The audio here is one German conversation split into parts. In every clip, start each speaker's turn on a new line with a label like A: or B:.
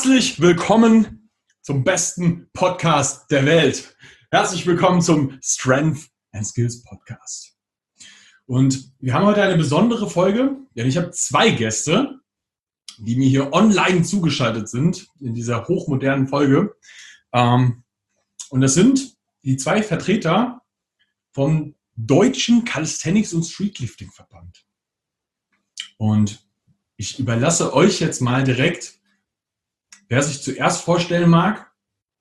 A: Herzlich willkommen zum besten Podcast der Welt. Herzlich willkommen zum Strength and Skills Podcast. Und wir haben heute eine besondere Folge, denn ich habe zwei Gäste, die mir hier online zugeschaltet sind in dieser hochmodernen Folge. Und das sind die zwei Vertreter vom Deutschen Calisthenics- und Streetlifting-Verband. Und ich überlasse euch jetzt mal direkt, wer sich zuerst vorstellen mag.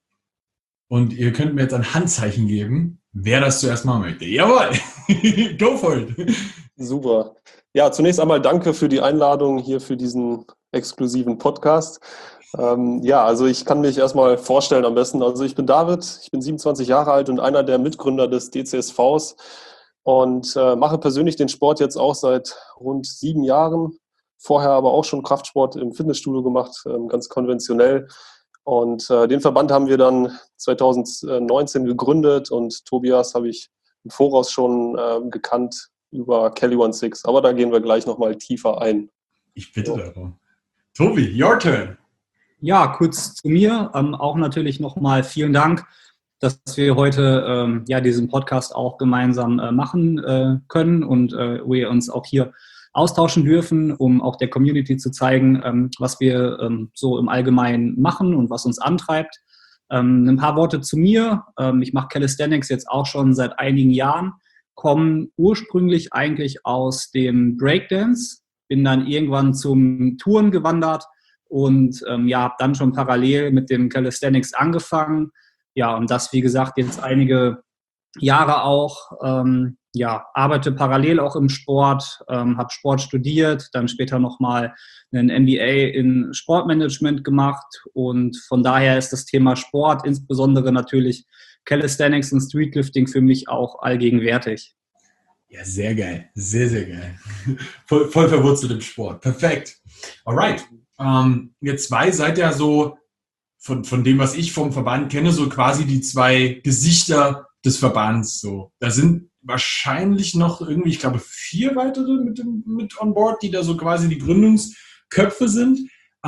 A: Und ihr könnt mir jetzt ein Handzeichen geben, wer das zuerst machen möchte. Jawohl, go for it.
B: Super. Ja, zunächst einmal danke für die Einladung hier für diesen exklusiven Podcast. Also ich kann mich erstmal vorstellen am besten. Also ich bin David, ich bin 27 Jahre alt und einer der Mitgründer des DCSVs und mache persönlich den Sport jetzt auch seit rund 7 Jahren. Vorher aber auch schon Kraftsport im Fitnessstudio gemacht, ganz konventionell. Und den Verband haben wir dann 2019 gegründet und Tobias habe ich im Voraus schon gekannt über Cali 16. Aber da gehen wir gleich nochmal tiefer ein.
A: Ich bitte darum. Tobi, your turn.
C: Ja, kurz zu mir. Auch natürlich nochmal vielen Dank, dass wir heute diesen Podcast auch gemeinsam machen können und wir uns auch hier austauschen dürfen, um auch der Community zu zeigen, was wir so im Allgemeinen machen und was uns antreibt. Ein paar Worte zu mir. Ich mache Calisthenics jetzt auch schon seit einigen Jahren, komme ursprünglich eigentlich aus dem Breakdance, bin dann irgendwann zum Touren gewandert und habe dann schon parallel mit dem Calisthenics angefangen. Ja, und das, wie gesagt, jetzt einige Jahre auch. Arbeite parallel auch im Sport, habe Sport studiert, dann später nochmal einen MBA in Sportmanagement gemacht und von daher ist das Thema Sport, insbesondere natürlich Calisthenics und Streetlifting für mich auch allgegenwärtig.
A: Ja, sehr geil. Sehr, sehr geil. Voll verwurzelt im Sport. Perfekt. Alright. Ihr zwei seid ja so, von dem, was ich vom Verband kenne, so quasi die zwei Gesichter des Verbands. So. Da sind wahrscheinlich noch irgendwie, ich glaube, 4 weitere mit on board, die da so quasi die Gründungsköpfe sind.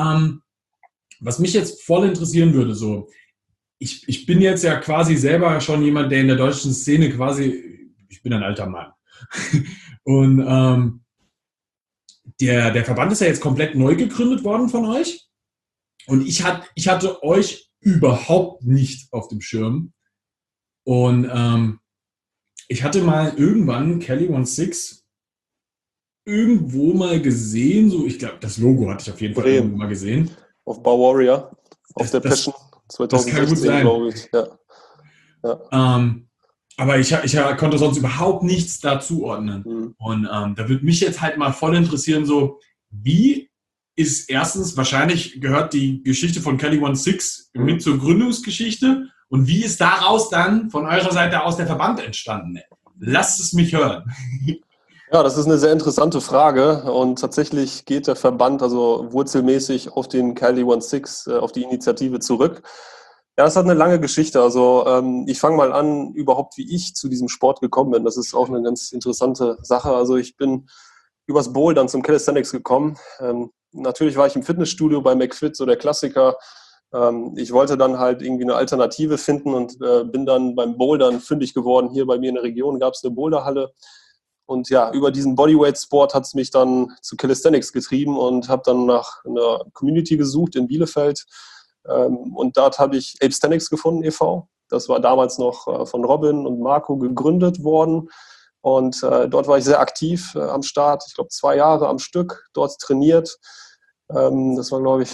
A: Was mich jetzt voll interessieren würde, so, ich bin jetzt ja quasi selber schon jemand, der in der deutschen Szene quasi, ich bin ein alter Mann. Und der Verband ist ja jetzt komplett neu gegründet worden von euch. Und ich hatte euch überhaupt nicht auf dem Schirm. Und ich hatte mal irgendwann Cali 16 irgendwo mal gesehen. So, ich glaube, das Logo hatte ich auf jeden Fall irgendwo mal gesehen.
B: Auf Bar Warrior, auf der Passion 2016, glaube ich. Ja.
A: Aber ich konnte sonst überhaupt nichts da zuordnen. Mhm. Und da würde mich jetzt halt mal voll interessieren, so wie ist erstens, wahrscheinlich gehört die Geschichte von Cali 16 mit zur Gründungsgeschichte und wie ist daraus dann von eurer Seite aus der Verband entstanden? Lasst es mich hören.
B: Ja, das ist eine sehr interessante Frage und tatsächlich geht der Verband also wurzelmäßig auf den Cali 16, auf die Initiative zurück. Ja, das hat eine lange Geschichte. Also ich fange mal an, überhaupt wie ich zu diesem Sport gekommen bin. Das ist auch eine ganz interessante Sache. Also ich bin übers Bouldern zum Calisthenics gekommen. Natürlich war ich im Fitnessstudio bei McFit, so der Klassiker. Ich wollte dann halt irgendwie eine Alternative finden und bin dann beim Bouldern fündig geworden. Hier bei mir in der Region gab es eine Boulderhalle. Und ja, über diesen Bodyweight-Sport hat es mich dann zu Calisthenics getrieben und habe dann nach einer Community gesucht in Bielefeld. Und dort habe ich Apesthenics gefunden e.V. Das war damals noch von Robin und Marco gegründet worden. Und dort war ich sehr aktiv am Start. Ich glaube 2 Jahre am Stück dort trainiert. Das war, glaube ich,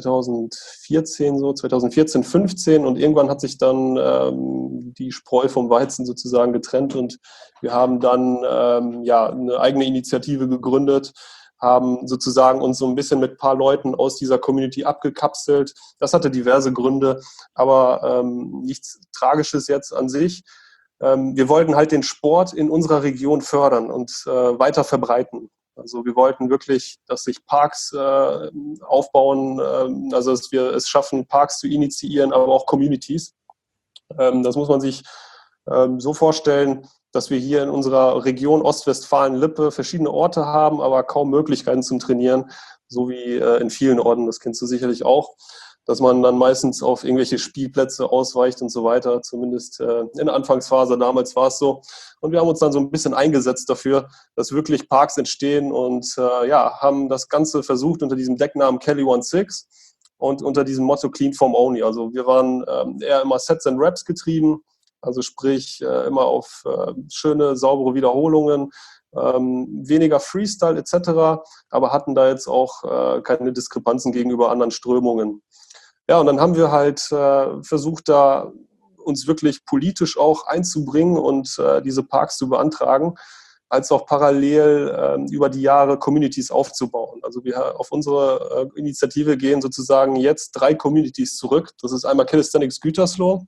B: 2014, 15. Und irgendwann hat sich dann die Spreu vom Weizen sozusagen getrennt. Und wir haben dann eine eigene Initiative gegründet, haben sozusagen uns so ein bisschen mit ein paar Leuten aus dieser Community abgekapselt. Das hatte diverse Gründe, aber nichts Tragisches jetzt an sich. Wir wollten halt den Sport in unserer Region fördern und weiter verbreiten. Also wir wollten wirklich, dass sich Parks aufbauen, also dass wir es schaffen, Parks zu initiieren, aber auch Communities. Das muss man sich so vorstellen, dass wir hier in unserer Region Ostwestfalen-Lippe verschiedene Orte haben, aber kaum Möglichkeiten zum Trainieren, so wie in vielen Orten, das kennst du sicherlich auch. dass man dann meistens auf irgendwelche Spielplätze ausweicht und so weiter, zumindest in der Anfangsphase, damals war es so. Und wir haben uns dann so ein bisschen eingesetzt dafür, dass wirklich Parks entstehen und haben das Ganze versucht unter diesem Decknamen Cali 16 und unter diesem Motto Clean Form Only. Also wir waren eher immer Sets and Reps getrieben, also sprich immer auf schöne, saubere Wiederholungen, weniger Freestyle etc., aber hatten da jetzt auch keine Diskrepanzen gegenüber anderen Strömungen. Ja, und dann haben wir halt versucht, da uns wirklich politisch auch einzubringen und diese Parks zu beantragen, als auch parallel über die Jahre Communities aufzubauen. Also wir auf unsere Initiative gehen sozusagen jetzt 3 Communities zurück. Das ist einmal Calisthenics Gütersloh,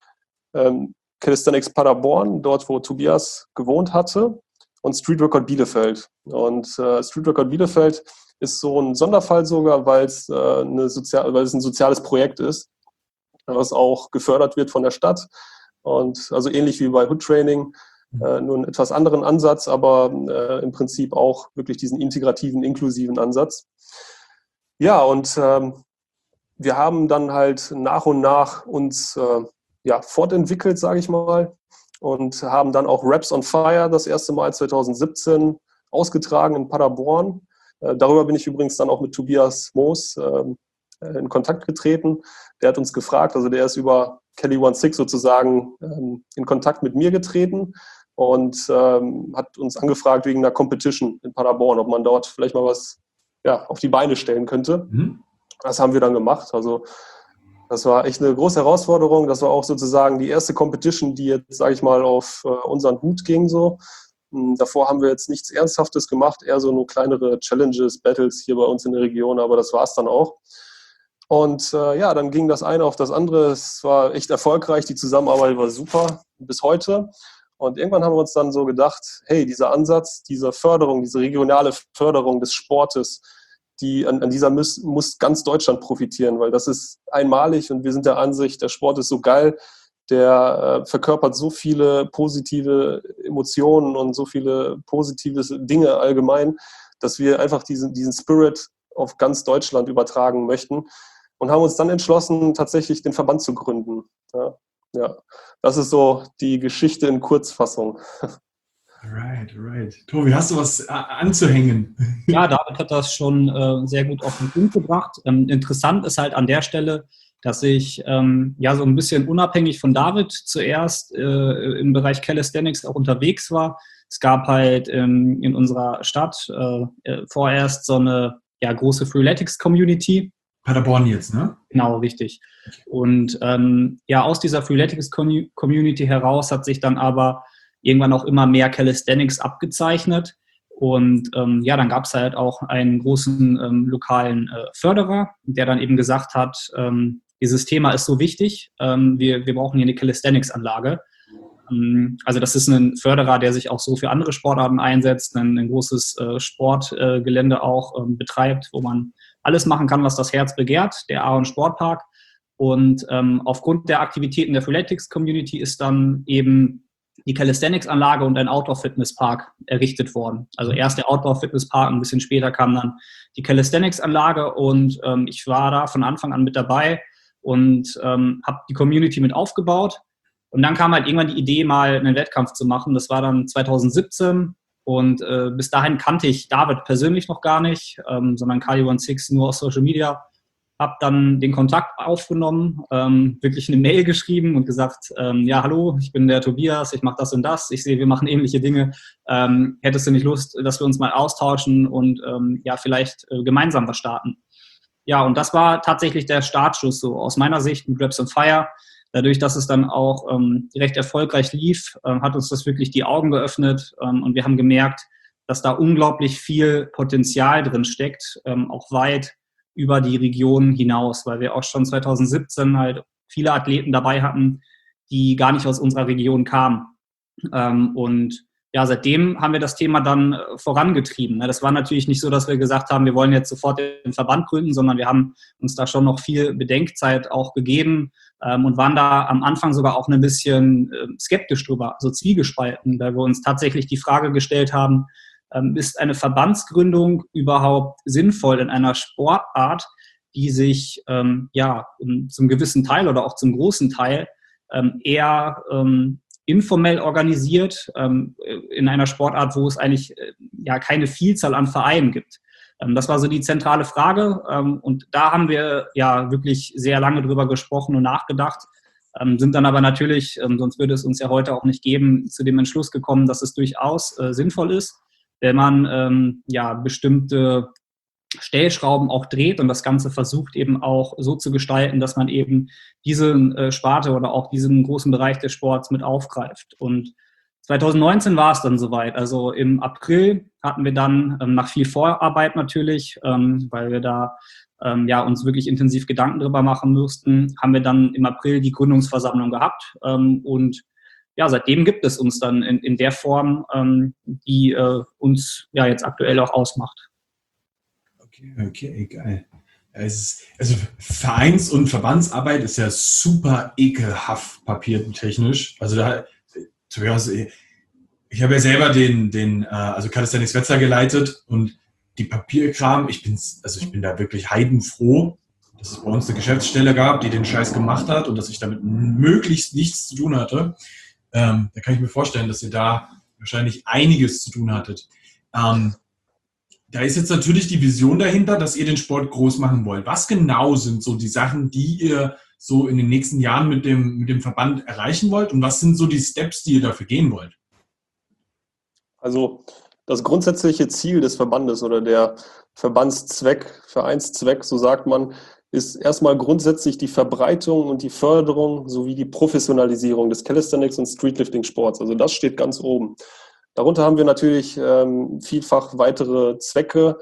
B: Calisthenics Paderborn, dort wo Tobias gewohnt hatte, und Street Record Bielefeld. Und Street Record Bielefeld ist so ein Sonderfall sogar, weil es ein soziales Projekt ist, was auch gefördert wird von der Stadt. Und also ähnlich wie bei Hood Training, nur einen etwas anderen Ansatz, aber im Prinzip auch wirklich diesen integrativen, inklusiven Ansatz. Ja, und wir haben dann halt nach und nach uns fortentwickelt, sage ich mal, und haben dann auch Reps on Fire das erste Mal 2017 ausgetragen in Paderborn. Darüber bin ich übrigens dann auch mit Tobias Moos in Kontakt getreten. Der hat uns gefragt, also der ist über Cali 16 sozusagen in Kontakt mit mir getreten und hat uns angefragt wegen einer Competition in Paderborn, ob man dort vielleicht mal was auf die Beine stellen könnte. Das haben wir dann gemacht. Also das war echt eine große Herausforderung. Das war auch sozusagen die erste Competition, die jetzt, sage ich mal, auf unseren Hut ging so. Davor haben wir jetzt nichts Ernsthaftes gemacht, eher so nur kleinere Challenges, Battles hier bei uns in der Region, aber das war es dann auch. Und dann ging das eine auf das andere. Es war echt erfolgreich, die Zusammenarbeit war super bis heute. Und irgendwann haben wir uns dann so gedacht, hey, dieser Ansatz, diese Förderung, diese regionale Förderung des Sportes, an dieser muss ganz Deutschland profitieren, weil das ist einmalig und wir sind der Ansicht, der Sport ist so geil, der verkörpert so viele positive Emotionen und so viele positive Dinge allgemein, dass wir einfach diesen Spirit auf ganz Deutschland übertragen möchten und haben uns dann entschlossen, tatsächlich den Verband zu gründen. Ja. Das ist so die Geschichte in Kurzfassung.
A: Right. Tobi, hast du was anzuhängen?
C: Ja, David hat das schon sehr gut auf den Punkt gebracht. Interessant ist halt an der Stelle, dass ich so ein bisschen unabhängig von David zuerst im Bereich Calisthenics auch unterwegs war. Es gab halt in unserer Stadt vorerst so eine große Freeletics-Community.
A: Paderborn jetzt, ne?
C: Genau, richtig. Und aus dieser Freeletics-Community heraus hat sich dann aber irgendwann auch immer mehr Calisthenics abgezeichnet. Und dann gab es halt auch einen großen lokalen Förderer, der dann eben gesagt hat, dieses Thema ist so wichtig, wir brauchen hier eine Calisthenics-Anlage. Also das ist ein Förderer, der sich auch so für andere Sportarten einsetzt, ein großes Sportgelände auch betreibt, wo man alles machen kann, was das Herz begehrt, der Aaron Sportpark. Und aufgrund der Aktivitäten der Freeletics-Community ist dann eben die Calisthenics-Anlage und ein Outdoor-Fitness-Park errichtet worden. Also erst der Outdoor-Fitness-Park, ein bisschen später kam dann die Calisthenics-Anlage und ich war da von Anfang an mit dabei und habe die Community mit aufgebaut. Und dann kam halt irgendwann die Idee, mal einen Wettkampf zu machen. Das war dann 2017 und bis dahin kannte ich David persönlich noch gar nicht, sondern Cali 16 nur aus Social Media. Habe dann den Kontakt aufgenommen, wirklich eine Mail geschrieben und gesagt, hallo, ich bin der Tobias, ich mache das und das, ich sehe, wir machen ähnliche Dinge. Hättest du nicht Lust, dass wir uns mal austauschen und vielleicht gemeinsam was starten? Ja, und das war tatsächlich der Startschuss so aus meiner Sicht mit Reps on Fire. Dadurch, dass es dann auch recht erfolgreich lief, hat uns das wirklich die Augen geöffnet und wir haben gemerkt, dass da unglaublich viel Potenzial drin steckt, auch weit über die Region hinaus, weil wir auch schon 2017 halt viele Athleten dabei hatten, die gar nicht aus unserer Region kamen. Und seitdem haben wir das Thema dann vorangetrieben. Das war natürlich nicht so, dass wir gesagt haben, wir wollen jetzt sofort den Verband gründen, sondern wir haben uns da schon noch viel Bedenkzeit auch gegeben und waren da am Anfang sogar auch ein bisschen skeptisch drüber, so zwiegespalten, weil wir uns tatsächlich die Frage gestellt haben, ist eine Verbandsgründung überhaupt sinnvoll in einer Sportart, die sich zum gewissen Teil oder auch zum großen Teil eher informell organisiert in einer Sportart, wo es eigentlich keine Vielzahl an Vereinen gibt. Das war so die zentrale Frage und da haben wir ja wirklich sehr lange drüber gesprochen und nachgedacht, sind dann aber natürlich, sonst würde es uns ja heute auch nicht geben, zu dem Entschluss gekommen, dass es durchaus sinnvoll ist, wenn man bestimmte Stellschrauben auch dreht und das Ganze versucht eben auch so zu gestalten, dass man eben diese Sparte oder auch diesen großen Bereich des Sports mit aufgreift. Und 2019 war es dann soweit. Also im April hatten wir dann nach viel Vorarbeit natürlich, weil wir da uns wirklich intensiv Gedanken drüber machen mussten, haben wir dann im April die Gründungsversammlung gehabt und seitdem gibt es uns dann in der Form, die uns jetzt aktuell auch ausmacht.
A: Okay, geil. Also Vereins- und Verbandsarbeit ist ja super ekelhaft papiertechnisch. Also ich habe ja selber den Calisthenics Wetzlar geleitet und die Papierkram, ich bin da wirklich heidenfroh, dass es bei uns eine Geschäftsstelle gab, die den Scheiß gemacht hat und dass ich damit möglichst nichts zu tun hatte. Da kann ich mir vorstellen, dass ihr da wahrscheinlich einiges zu tun hattet. Da ist jetzt natürlich die Vision dahinter, dass ihr den Sport groß machen wollt. Was genau sind so die Sachen, die ihr so in den nächsten Jahren mit dem Verband erreichen wollt? Und was sind so die Steps, die ihr dafür gehen wollt?
B: Also das grundsätzliche Ziel des Verbandes oder der Verbandszweck, Vereinszweck, so sagt man, ist erstmal grundsätzlich die Verbreitung und die Förderung sowie die Professionalisierung des Calisthenics und Streetlifting-Sports. Also das steht ganz oben. Darunter haben wir natürlich vielfach weitere Zwecke,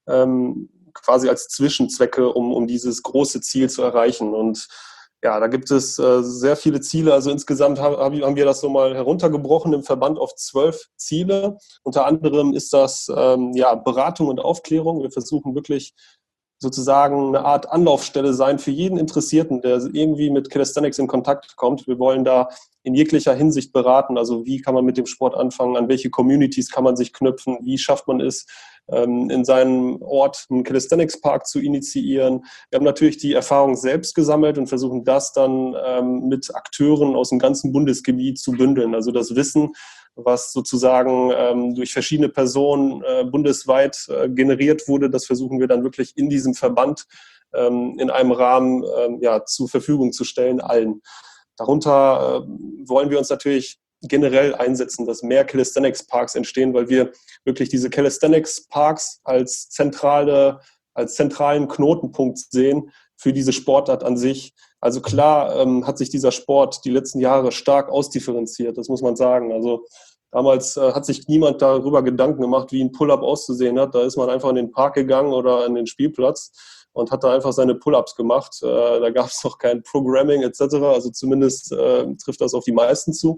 B: quasi als Zwischenzwecke, um dieses große Ziel zu erreichen. Und ja, da gibt es sehr viele Ziele. Also insgesamt haben wir das so mal heruntergebrochen im Verband auf 12 Ziele. Unter anderem ist das Beratung und Aufklärung. Wir versuchen wirklich sozusagen eine Art Anlaufstelle sein für jeden Interessierten, der irgendwie mit Calisthenics in Kontakt kommt. Wir wollen da in jeglicher Hinsicht beraten. Also wie kann man mit dem Sport anfangen, an welche Communities kann man sich knüpfen, wie schafft man es, in seinem Ort einen Calisthenics-Park zu initiieren. Wir haben natürlich die Erfahrung selbst gesammelt und versuchen das dann mit Akteuren aus dem ganzen Bundesgebiet zu bündeln. Also das Wissen, was sozusagen durch verschiedene Personen bundesweit generiert wurde, das versuchen wir dann wirklich in diesem Verband in einem Rahmen zur Verfügung zu stellen, allen. Darunter wollen wir uns natürlich generell einsetzen, dass mehr Calisthenics-Parks entstehen, weil wir wirklich diese Calisthenics-Parks als zentralen Knotenpunkt sehen für diese Sportart an sich. Also klar hat sich dieser Sport die letzten Jahre stark ausdifferenziert, das muss man sagen. Also damals hat sich niemand darüber Gedanken gemacht, wie ein Pull-up auszusehen hat. Da ist man einfach in den Park gegangen oder an den Spielplatz und hat da einfach seine Pull-ups gemacht. Da gab es noch kein Programming etc. Also zumindest trifft das auf die meisten zu.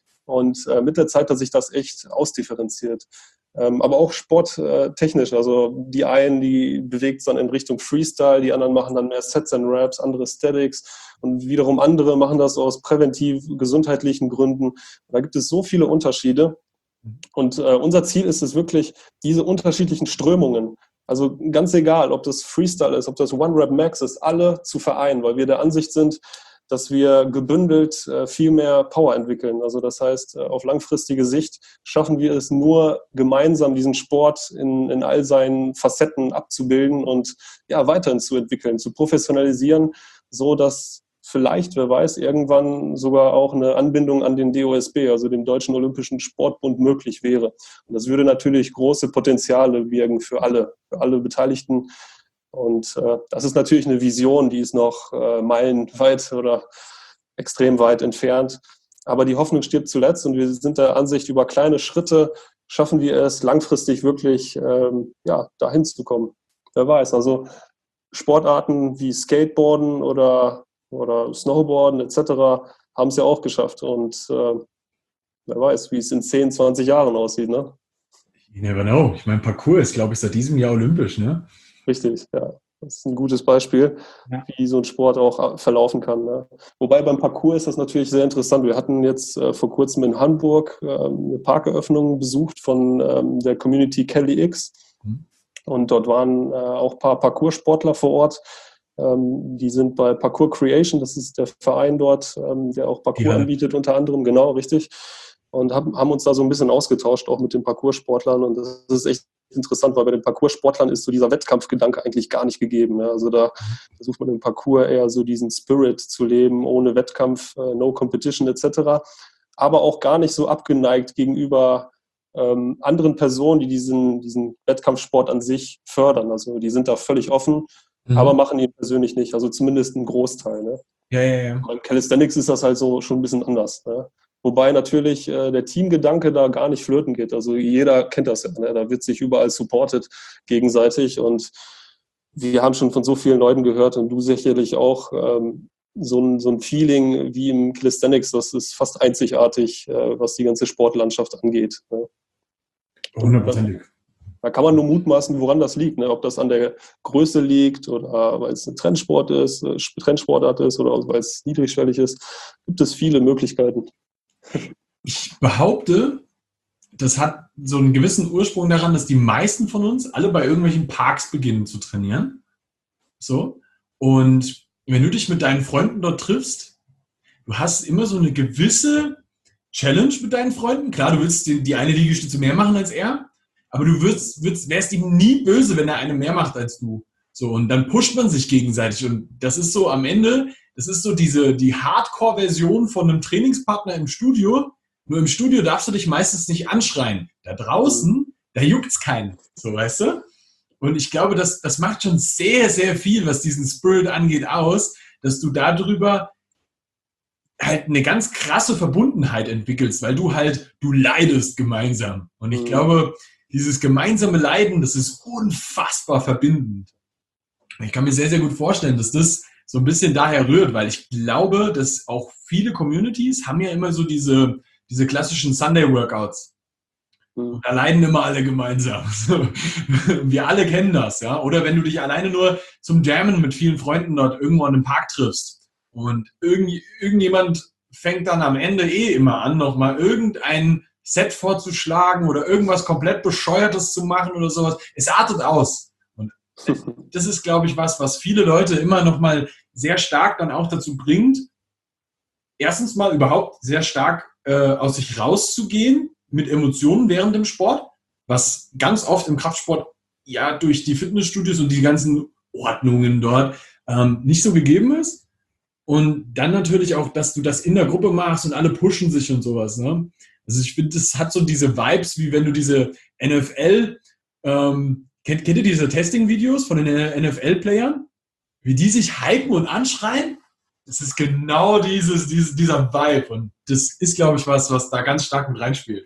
B: Und mit der Zeit hat sich das echt ausdifferenziert. Aber auch sporttechnisch. Also die einen, die bewegt es dann in Richtung Freestyle, die anderen machen dann mehr Sets and Reps, andere Statics und wiederum andere machen das aus präventiv gesundheitlichen Gründen. Da gibt es so viele Unterschiede. Und unser Ziel ist es wirklich, diese unterschiedlichen Strömungen, also ganz egal, ob das Freestyle ist, ob das One-Rep-Max ist, alle zu vereinen, weil wir der Ansicht sind, dass wir gebündelt viel mehr Power entwickeln. Also das heißt, auf langfristige Sicht schaffen wir es nur gemeinsam, diesen Sport in all seinen Facetten abzubilden und weiterhin zu entwickeln, zu professionalisieren, so dass vielleicht, wer weiß, irgendwann sogar auch eine Anbindung an den DOSB, also den Deutschen Olympischen Sportbund, möglich wäre. Und das würde natürlich große Potenziale birgen für alle Beteiligten. Und das ist natürlich eine Vision, die ist noch meilenweit oder extrem weit entfernt. Aber die Hoffnung stirbt zuletzt und wir sind der Ansicht, über kleine Schritte schaffen wir es, langfristig wirklich dahin zu kommen. Wer weiß, also Sportarten wie Skateboarden oder Snowboarden etc. haben es ja auch geschafft. Und wer weiß, wie es in 10, 20 Jahren aussieht. Ne?
A: You never know. Ich meine, Parkour ist, glaube ich, seit diesem Jahr olympisch, ne?
B: Richtig, ja. Das ist ein gutes Beispiel, wie so ein Sport auch verlaufen kann. Ne? Wobei beim Parkour ist das natürlich sehr interessant. Wir hatten jetzt vor kurzem in Hamburg eine Parkeröffnung besucht von der Community Cali X. Und dort waren auch ein paar Parkoursportler vor Ort. Die sind bei Parkour Creation, das ist der Verein dort, der auch Parkour anbietet unter anderem, genau, richtig. Und haben uns da so ein bisschen ausgetauscht, auch mit den Parkoursportlern. Und das ist echt interessant, weil bei den Parkoursportlern ist so dieser Wettkampfgedanke eigentlich gar nicht gegeben. Ne? Also da versucht man im Parkour eher so diesen Spirit zu leben, ohne Wettkampf, no competition etc. Aber auch gar nicht so abgeneigt gegenüber anderen Personen, die diesen Wettkampfsport an sich fördern. Also die sind da völlig offen, aber machen ihn persönlich nicht. Also zumindest ein Großteil. Ne?
A: Ja.
B: Beim Calisthenics ist das halt so schon ein bisschen anders. Ne? Wobei natürlich der Teamgedanke da gar nicht flöten geht. Also jeder kennt das ja. Ne? Da wird sich überall supportet gegenseitig. Und wir haben schon von so vielen Leuten gehört und du sicherlich auch, so ein Feeling wie im Calisthenics, das ist fast einzigartig, was die ganze Sportlandschaft angeht. Ne?
A: 100%.
B: Da kann man nur mutmaßen, woran das liegt. Ne? Ob das an der Größe liegt oder weil es ein Trendsportart ist oder weil es niedrigschwellig ist. Gibt es viele Möglichkeiten.
A: Ich behaupte, das hat so einen gewissen Ursprung daran, dass die meisten von uns alle bei irgendwelchen Parks beginnen zu trainieren. So. Und wenn du dich mit deinen Freunden dort triffst, du hast immer so eine gewisse Challenge mit deinen Freunden. Klar, du willst die eine Liegestütze mehr machen als er, aber du wärst ihm nie böse, wenn er eine mehr macht als du. So, und dann pusht man sich gegenseitig. Und das ist so am Ende, das ist so die Hardcore-Version von einem Trainingspartner im Studio. Nur im Studio darfst du dich meistens nicht anschreien. Da draußen, da juckt's keinen. So, weißt du? Und ich glaube, das macht schon sehr, sehr viel, was diesen Spirit angeht, aus, dass du darüber halt eine ganz krasse Verbundenheit entwickelst, weil du leidest gemeinsam. Und ich glaube, dieses gemeinsame Leiden, das ist unfassbar verbindend. Ich kann mir sehr, sehr gut vorstellen, dass das so ein bisschen daher rührt, weil ich glaube, dass auch viele Communities haben ja immer so diese klassischen Sunday-Workouts. Und da leiden immer alle gemeinsam. Wir alle kennen das, ja. Oder wenn du dich alleine nur zum Jammen mit vielen Freunden dort irgendwo in einem Park triffst und irgendjemand fängt dann am Ende immer an, nochmal irgendein Set vorzuschlagen oder irgendwas komplett Bescheuertes zu machen oder sowas. Es artet aus. Und das ist, glaube ich, was viele Leute immer nochmal sehr stark dann auch dazu bringt, erstens mal überhaupt sehr stark aus sich rauszugehen mit Emotionen während dem Sport, was ganz oft im Kraftsport ja durch die Fitnessstudios und die ganzen Ordnungen dort nicht so gegeben ist. Und dann natürlich auch, dass du das in der Gruppe machst und alle pushen sich und sowas. Ne? Also ich finde, das hat so diese Vibes, wie wenn du diese NFL, kennt ihr diese Testing-Videos von den NFL-Playern? Wie die sich hypen und anschreien? Das ist genau dieser Vibe. Und das ist, glaube ich, was da ganz stark mit reinspielt.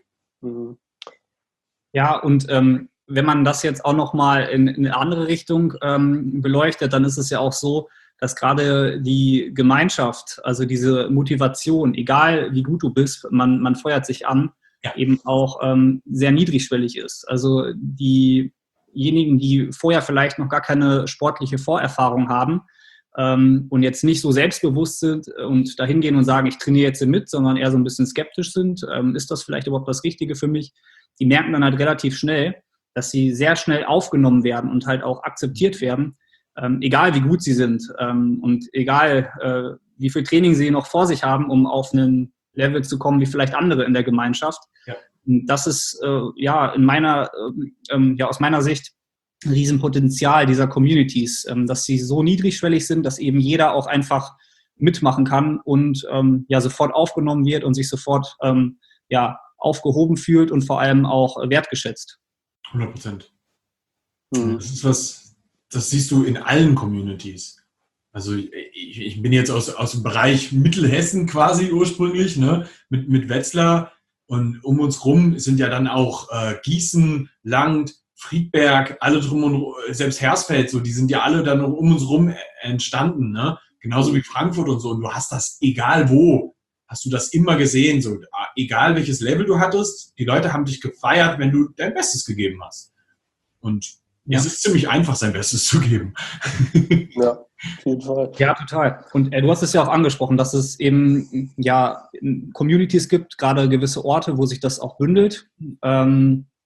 C: Ja, und wenn man das jetzt auch nochmal in eine andere Richtung beleuchtet, dann ist es ja auch so, dass gerade die Gemeinschaft, also diese Motivation, egal wie gut du bist, man feuert sich an, eben auch sehr niedrigschwellig ist. Also diejenigen, die vorher vielleicht noch gar keine sportliche Vorerfahrung haben und jetzt nicht so selbstbewusst sind und dahin gehen und sagen, ich trainiere jetzt mit, sondern eher so ein bisschen skeptisch sind, ist das vielleicht überhaupt das Richtige für mich? Die merken dann halt relativ schnell, dass sie sehr schnell aufgenommen werden und halt auch akzeptiert werden, egal wie gut sie sind und egal wie viel Training sie noch vor sich haben, um auf einen Level zu kommen wie vielleicht andere in der Gemeinschaft. Ja. Und das ist aus meiner Sicht ein Riesenpotenzial dieser Communities, dass sie so niedrigschwellig sind, dass eben jeder auch einfach mitmachen kann und sofort aufgenommen wird und sich sofort aufgehoben fühlt und vor allem auch wertgeschätzt.
A: 100%. Das ist das siehst du in allen Communities. Also ich bin jetzt aus dem Bereich Mittelhessen quasi ursprünglich, ne, mit Wetzlar, und um uns rum sind ja dann auch Gießen, Langt, Friedberg, alle drum und selbst Hersfeld, so, die sind ja alle dann um uns rum entstanden, ne? Genauso wie Frankfurt und so. Und du hast das, egal wo, hast du das immer gesehen, so, egal welches Level du hattest, die Leute haben dich gefeiert, wenn du dein Bestes gegeben hast. Und es ist ziemlich einfach, sein Bestes zu geben.
B: Ja, auf jeden Fall.
C: Ja, total. Und du hast es ja auch angesprochen, dass es eben Communities gibt, gerade gewisse Orte, wo sich das auch bündelt.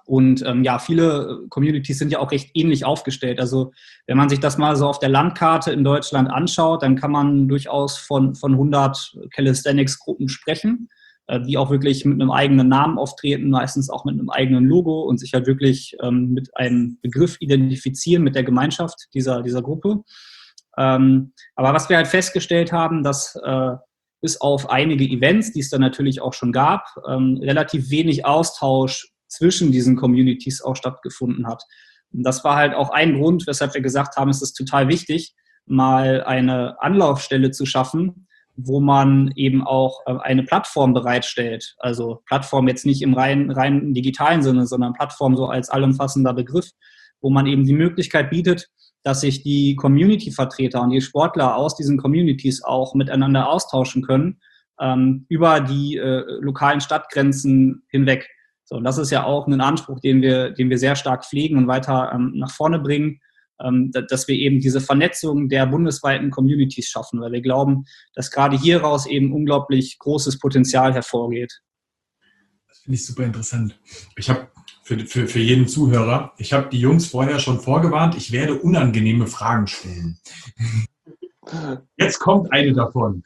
C: Und ja, viele Communities sind ja auch recht ähnlich aufgestellt. Also wenn man sich das mal so auf der Landkarte in Deutschland anschaut, dann kann man durchaus von 100 Calisthenics-Gruppen sprechen, die auch wirklich mit einem eigenen Namen auftreten, meistens auch mit einem eigenen Logo und sich halt wirklich mit einem Begriff identifizieren, mit der Gemeinschaft dieser Gruppe. Aber was wir halt festgestellt haben, dass bis auf einige Events, die es dann natürlich auch schon gab, relativ wenig Austausch zwischen diesen Communities auch stattgefunden hat. Und das war halt auch ein Grund, weshalb wir gesagt haben, es ist total wichtig, mal eine Anlaufstelle zu schaffen, wo man eben auch eine Plattform bereitstellt. Also Plattform jetzt nicht im rein digitalen Sinne, sondern Plattform so als allumfassender Begriff, wo man eben die Möglichkeit bietet, dass sich die Community-Vertreter und die Sportler aus diesen Communities auch miteinander austauschen können, über die lokalen Stadtgrenzen hinweg. So, und das ist ja auch ein Anspruch, den wir sehr stark pflegen und weiter nach vorne bringen, dass wir eben diese Vernetzung der bundesweiten Communities schaffen, weil wir glauben, dass gerade hieraus eben unglaublich großes Potenzial hervorgeht.
A: Das finde ich super interessant. Ich habe für jeden Zuhörer, ich habe die Jungs vorher schon vorgewarnt, ich werde unangenehme Fragen stellen. Jetzt kommt eine davon.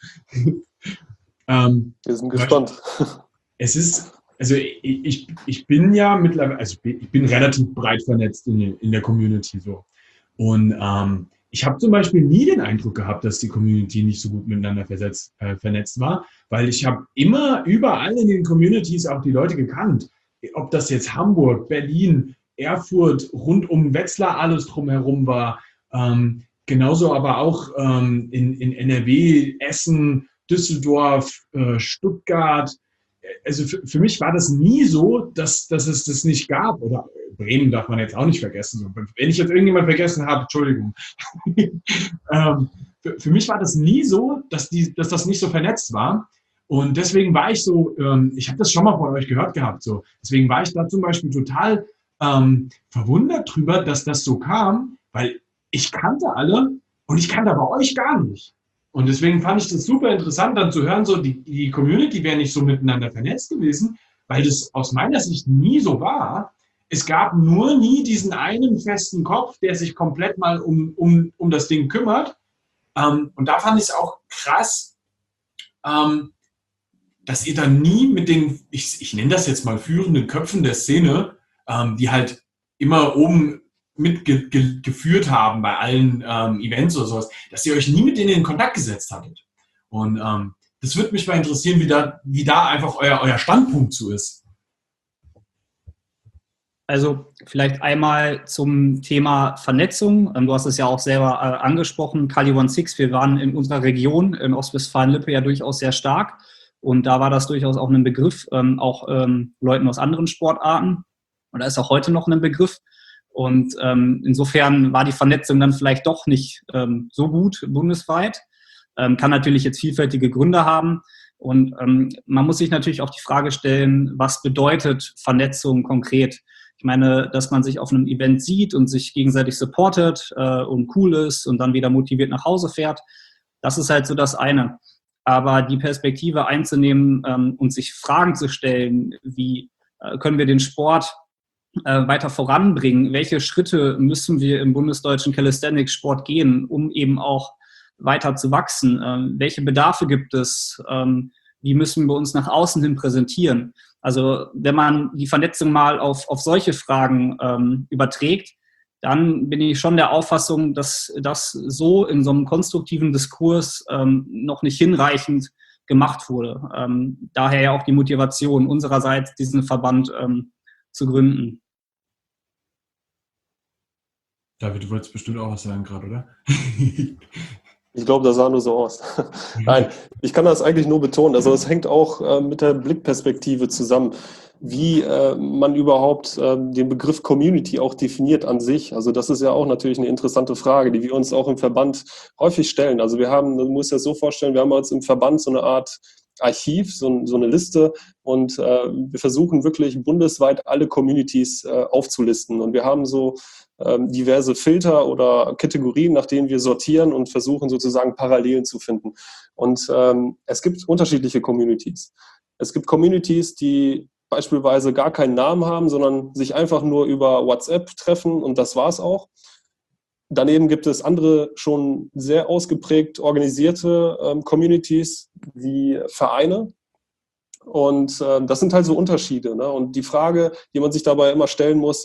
B: Wir sind gespannt.
A: Es ist, also ich bin ja mittlerweile, also ich bin relativ breit vernetzt in der Community so. Und ich habe zum Beispiel nie den Eindruck gehabt, dass die Community nicht so gut miteinander vernetzt war, weil ich habe immer überall in den Communities auch die Leute gekannt. Ob das jetzt Hamburg, Berlin, Erfurt, rund um Wetzlar alles drumherum war, genauso aber auch in NRW, Essen, Düsseldorf, Stuttgart. Also für mich war das nie so, dass es das nicht gab. Oder Bremen darf man jetzt auch nicht vergessen. Wenn ich jetzt irgendjemand vergessen habe, Entschuldigung. Für mich war das nie so, dass das nicht so vernetzt war. Und deswegen war ich so, ich habe das schon mal von euch gehört gehabt, so. Deswegen war ich da zum Beispiel total verwundert drüber, dass das so kam, weil ich kannte alle und ich kannte aber euch gar nicht. Und deswegen fand ich das super interessant, dann zu hören, so die Community wäre nicht so miteinander vernetzt gewesen, weil das aus meiner Sicht nie so war. Es gab nur nie diesen einen festen Kopf, der sich komplett mal um das Ding kümmert. Und da fand ich es auch krass, dass ihr dann nie mit den, ich nenne das jetzt mal führenden Köpfen der Szene, die halt immer oben mitgeführt haben bei allen Events oder sowas, dass ihr euch nie mit denen in Kontakt gesetzt hattet. Und das würde mich mal interessieren, wie da einfach euer Standpunkt zu ist.
C: Also vielleicht einmal zum Thema Vernetzung. Du hast es ja auch selber angesprochen, Kali 16, wir waren in unserer Region in Ostwestfalen-Lippe ja durchaus sehr stark. Und da war das durchaus auch ein Begriff, auch Leuten aus anderen Sportarten. Und da ist auch heute noch ein Begriff. Und insofern war die Vernetzung dann vielleicht doch nicht so gut bundesweit. Kann natürlich jetzt vielfältige Gründe haben. Und man muss sich natürlich auch die Frage stellen, was bedeutet Vernetzung konkret? Ich meine, dass man sich auf einem Event sieht und sich gegenseitig supportet und cool ist und dann wieder motiviert nach Hause fährt, das ist halt so das eine. Aber die Perspektive einzunehmen und sich Fragen zu stellen, wie können wir den Sport weiter voranbringen? Welche Schritte müssen wir im bundesdeutschen Calisthenics-Sport gehen, um eben auch weiter zu wachsen? Welche Bedarfe gibt es? Wie müssen wir uns nach außen hin präsentieren? Also wenn man die Vernetzung mal auf solche Fragen überträgt, dann bin ich schon der Auffassung, dass das so in so einem konstruktiven Diskurs noch nicht hinreichend gemacht wurde. Daher ja auch die Motivation unsererseits, diesen Verband zu gründen.
A: David, du wolltest bestimmt auch was sagen gerade, oder?
B: Ich glaube, das sah nur so aus. Nein, ich kann das eigentlich nur betonen. Also es hängt auch mit der Blickperspektive zusammen, wie man überhaupt den Begriff Community auch definiert an sich. Also das ist ja auch natürlich eine interessante Frage, die wir uns auch im Verband häufig stellen. Also man muss das so vorstellen, wir haben jetzt im Verband so eine Art Archiv, so eine Liste und wir versuchen wirklich bundesweit alle Communities aufzulisten. Und wir haben so diverse Filter oder Kategorien, nach denen wir sortieren und versuchen sozusagen Parallelen zu finden. Und es gibt unterschiedliche Communities. Es gibt Communities, die beispielsweise gar keinen Namen haben, sondern sich einfach nur über WhatsApp treffen und das war's auch. Daneben gibt es andere schon sehr ausgeprägt organisierte Communities wie Vereine. Und das sind halt so Unterschiede. Ne? Und die Frage, die man sich dabei immer stellen muss,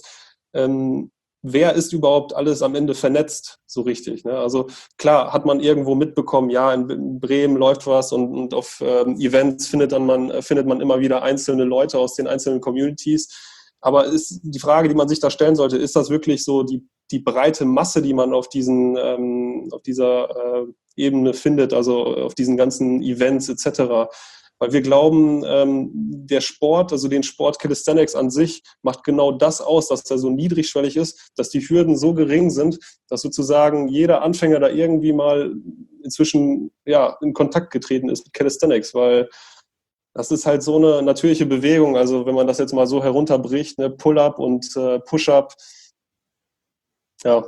B: wer ist überhaupt alles am Ende vernetzt so richtig? Ne? Also klar hat man irgendwo mitbekommen, ja, in Bremen läuft was und auf Events findet man immer wieder einzelne Leute aus den einzelnen Communities. Aber ist die Frage, die man sich da stellen sollte, ist das wirklich so die breite Masse, die man auf dieser Ebene findet, also auf diesen ganzen Events etc.? Weil wir glauben, der Sport, also den Sport Calisthenics an sich, macht genau das aus, dass er so niedrigschwellig ist, dass die Hürden so gering sind, dass sozusagen jeder Anfänger da irgendwie mal inzwischen in Kontakt getreten ist mit Calisthenics, weil das ist halt so eine natürliche Bewegung. Also wenn man das jetzt mal so herunterbricht, ne, Pull-up und Push-up, ja.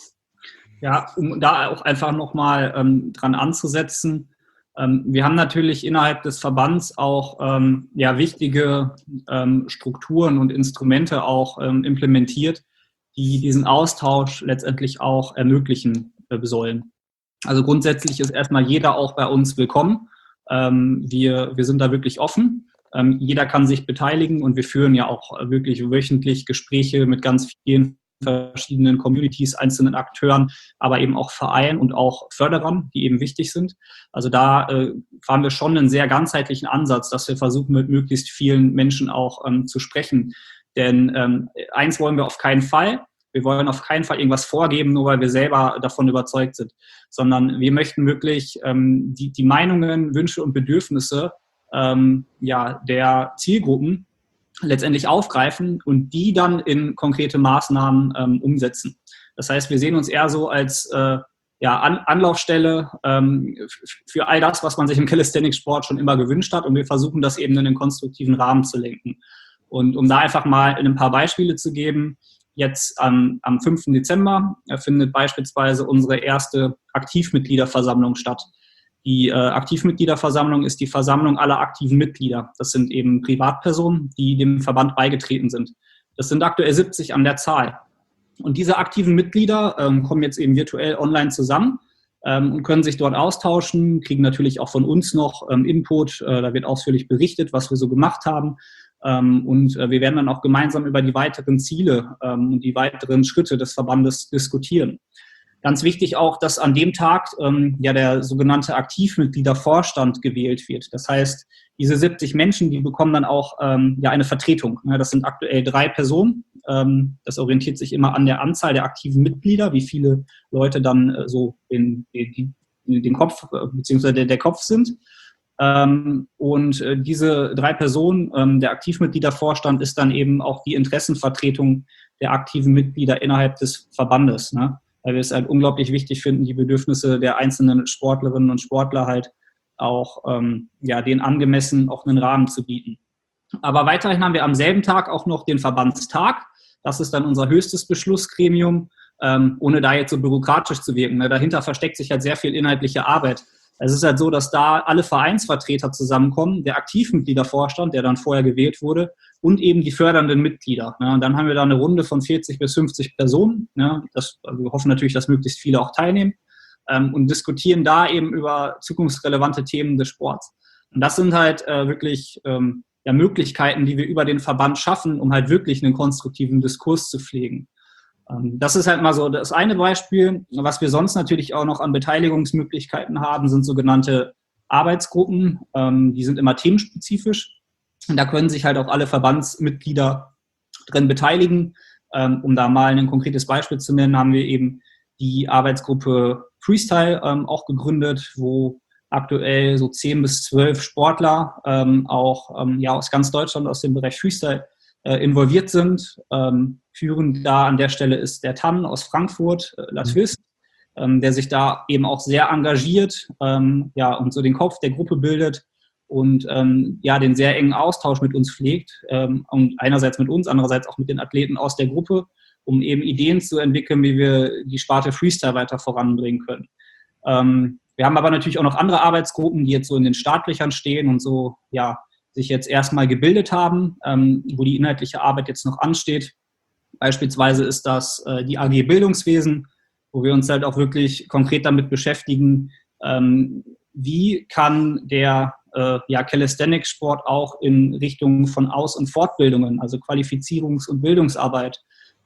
C: Ja, um da auch einfach nochmal dran anzusetzen. Wir haben natürlich innerhalb des Verbands auch wichtige Strukturen und Instrumente auch implementiert, die diesen Austausch letztendlich auch ermöglichen sollen. Also grundsätzlich ist erstmal jeder auch bei uns willkommen. Wir sind da wirklich offen. Jeder kann sich beteiligen und wir führen ja auch wirklich wöchentlich Gespräche mit ganz vielen verschiedenen Communities, einzelnen Akteuren, aber eben auch Vereinen und auch Förderern, die eben wichtig sind. Also da fahren wir schon einen sehr ganzheitlichen Ansatz, dass wir versuchen, mit möglichst vielen Menschen auch zu sprechen. Denn eins wollen wir auf keinen Fall. Wir wollen auf keinen Fall irgendwas vorgeben, nur weil wir selber davon überzeugt sind, sondern wir möchten wirklich die Meinungen, Wünsche und Bedürfnisse der Zielgruppen letztendlich aufgreifen und die dann in konkrete Maßnahmen umsetzen. Das heißt, wir sehen uns eher so als Anlaufstelle für all das, was man sich im Calisthenics-Sport schon immer gewünscht hat, und wir versuchen das eben in einen konstruktiven Rahmen zu lenken. Und um da einfach mal ein paar Beispiele zu geben, jetzt am 5. Dezember findet beispielsweise unsere erste Aktivmitgliederversammlung statt. Die Aktivmitgliederversammlung ist die Versammlung aller aktiven Mitglieder. Das sind eben Privatpersonen, die dem Verband beigetreten sind. Das sind aktuell 70 an der Zahl. Und diese aktiven Mitglieder kommen jetzt eben virtuell online zusammen und können sich dort austauschen, kriegen natürlich auch von uns noch Input. Da wird ausführlich berichtet, was wir so gemacht haben. Und wir werden dann auch gemeinsam über die weiteren Ziele und die weiteren Schritte des Verbandes diskutieren. Ganz wichtig auch, dass an dem Tag der sogenannte Aktivmitgliedervorstand gewählt wird. Das heißt, diese 70 Menschen, die bekommen dann auch eine Vertretung. Das sind aktuell 3 Personen. Das orientiert sich immer an der Anzahl der aktiven Mitglieder, wie viele Leute dann den Kopf bzw. der Kopf sind. Und diese 3 Personen, der Aktivmitgliedervorstand ist dann eben auch die Interessenvertretung der aktiven Mitglieder innerhalb des Verbandes, ne? Weil wir es halt unglaublich wichtig finden, die Bedürfnisse der einzelnen Sportlerinnen und Sportler halt auch denen angemessen auch einen Rahmen zu bieten. Aber weiterhin haben wir am selben Tag auch noch den Verbandstag. Das ist dann unser höchstes Beschlussgremium, ohne da jetzt so bürokratisch zu wirken. Ne? Dahinter versteckt sich halt sehr viel inhaltliche Arbeit. Es ist halt so, dass da alle Vereinsvertreter zusammenkommen, der Aktivmitgliedervorstand, der dann vorher gewählt wurde, und eben die fördernden Mitglieder. Ne? Und dann haben wir da eine Runde von 40 bis 50 Personen. Ne? Wir hoffen natürlich, dass möglichst viele auch teilnehmen und diskutieren da eben über zukunftsrelevante Themen des Sports. Und das sind halt wirklich Möglichkeiten, die wir über den Verband schaffen, um halt wirklich einen konstruktiven Diskurs zu pflegen. Das ist halt mal so das eine Beispiel. Was wir sonst natürlich auch noch an Beteiligungsmöglichkeiten haben, sind sogenannte Arbeitsgruppen. Die sind immer themenspezifisch. Und da können sich halt auch alle Verbandsmitglieder drin beteiligen. Um da mal ein konkretes Beispiel zu nennen, haben wir eben die Arbeitsgruppe Freestyle auch gegründet, wo aktuell so 10 bis 12 Sportler aus ganz Deutschland aus dem Bereich Freestyle involviert sind. Führend da an der Stelle ist der Tan aus Frankfurt, Latwist, der sich da eben auch sehr engagiert und so den Kopf der Gruppe bildet und den sehr engen Austausch mit uns pflegt und einerseits mit uns, andererseits auch mit den Athleten aus der Gruppe, um eben Ideen zu entwickeln, wie wir die Sparte Freestyle weiter voranbringen können. Wir haben aber natürlich auch noch andere Arbeitsgruppen, die jetzt so in den Startlöchern stehen und so sich jetzt erstmal gebildet haben, wo die inhaltliche Arbeit jetzt noch ansteht. Beispielsweise ist das die AG Bildungswesen, wo wir uns halt auch wirklich konkret damit beschäftigen, wie kann der Calisthenics-Sport auch in Richtung von Aus- und Fortbildungen, also Qualifizierungs- und Bildungsarbeit,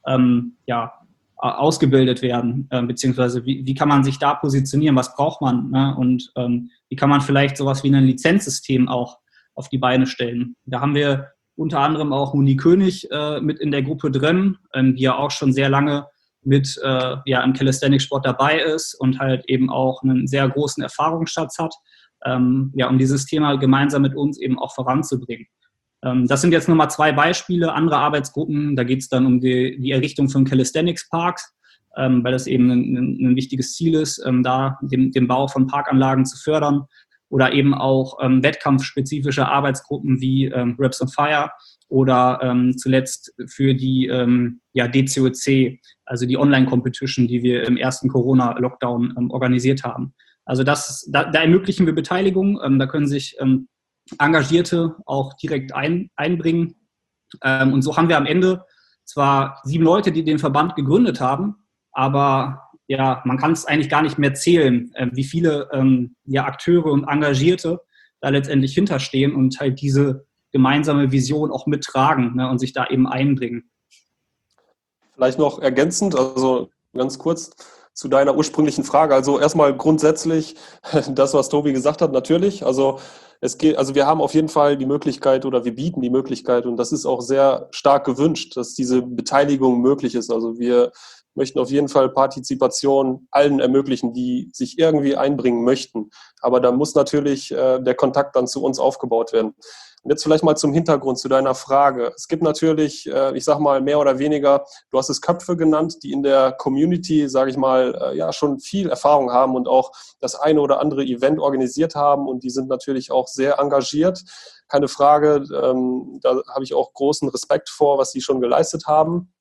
C: ausgebildet werden, beziehungsweise wie kann man sich da positionieren, was braucht man, ne? Und wie kann man vielleicht sowas wie ein Lizenzsystem auch auf die Beine stellen. Da haben wir unter anderem auch Moni König mit in der Gruppe drin, die ja auch schon sehr lange mit im Calisthenics-Sport dabei ist und halt eben auch einen sehr großen Erfahrungsschatz hat, um dieses Thema gemeinsam mit uns eben auch voranzubringen. Das sind jetzt nochmal 2 Beispiele. Andere Arbeitsgruppen, da geht es dann um die Errichtung von Calisthenics-Parks, weil das eben ein wichtiges Ziel ist, da den Bau von Parkanlagen zu fördern. Oder eben auch wettkampfspezifische Arbeitsgruppen wie Reps on Fire oder zuletzt für die DCOC, also die Online-Competition, die wir im ersten Corona-Lockdown organisiert haben. Also da ermöglichen wir Beteiligung, da können sich Engagierte auch direkt einbringen. Und so haben wir am Ende zwar 7 Leute, die den Verband gegründet haben, aber ja, man kann es eigentlich gar nicht mehr zählen, wie viele Akteure und Engagierte da letztendlich hinterstehen und halt diese gemeinsame Vision auch mittragen, ne, und sich da eben einbringen.
B: Vielleicht noch ergänzend, also ganz kurz zu deiner ursprünglichen Frage. Also erstmal grundsätzlich das, was Tobi gesagt hat, natürlich. Also wir haben auf jeden Fall die Möglichkeit oder wir bieten die Möglichkeit und das ist auch sehr stark gewünscht, dass diese Beteiligung möglich ist. Also wir möchten auf jeden Fall Partizipation allen ermöglichen, die sich irgendwie einbringen möchten. Aber da muss natürlich der Kontakt dann zu uns aufgebaut werden. Und jetzt vielleicht mal zum Hintergrund, zu deiner Frage. Es gibt natürlich, ich sage mal, mehr oder weniger, du hast es Köpfe genannt, die in der Community, sage ich mal, schon viel Erfahrung haben und auch das eine oder andere Event organisiert haben und die sind natürlich auch sehr engagiert. Keine Frage, da habe ich auch großen Respekt vor, was sie schon geleistet haben.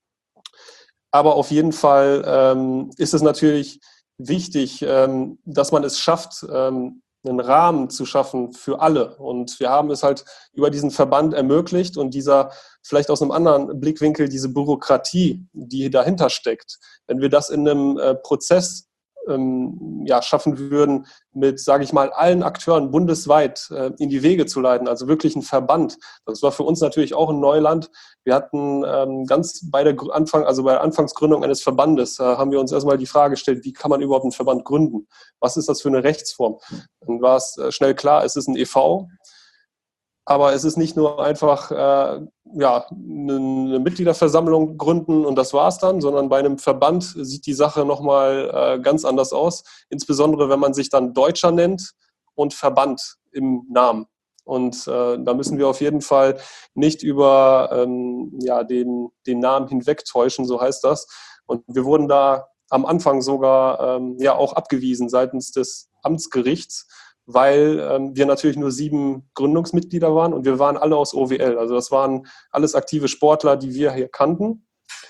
B: Aber auf jeden Fall ist es natürlich wichtig, dass man es schafft, einen Rahmen zu schaffen für alle. Und wir haben es halt über diesen Verband ermöglicht und dieser, vielleicht aus einem anderen Blickwinkel, diese Bürokratie, die dahinter steckt, wenn wir das in einem Prozess schaffen würden, mit, sage ich mal, allen Akteuren bundesweit in die Wege zu leiten, also wirklich ein Verband. Das war für uns natürlich auch ein Neuland. Wir hatten bei der Anfangsgründung eines Verbandes, haben wir uns erstmal die Frage gestellt, wie kann man überhaupt einen Verband gründen? Was ist das für eine Rechtsform? Dann war es schnell klar, es ist ein e.V., aber es ist nicht nur einfach eine Mitgliederversammlung gründen und das war's dann, sondern bei einem Verband sieht die Sache nochmal ganz anders aus. Insbesondere, wenn man sich dann Deutscher nennt und Verband im Namen. Und da müssen wir auf jeden Fall nicht über den Namen hinwegtäuschen, so heißt das. Und wir wurden da am Anfang sogar auch abgewiesen seitens des Amtsgerichts, weil wir natürlich nur 7 Gründungsmitglieder waren und wir waren alle aus OWL. Also das waren alles aktive Sportler, die wir hier kannten.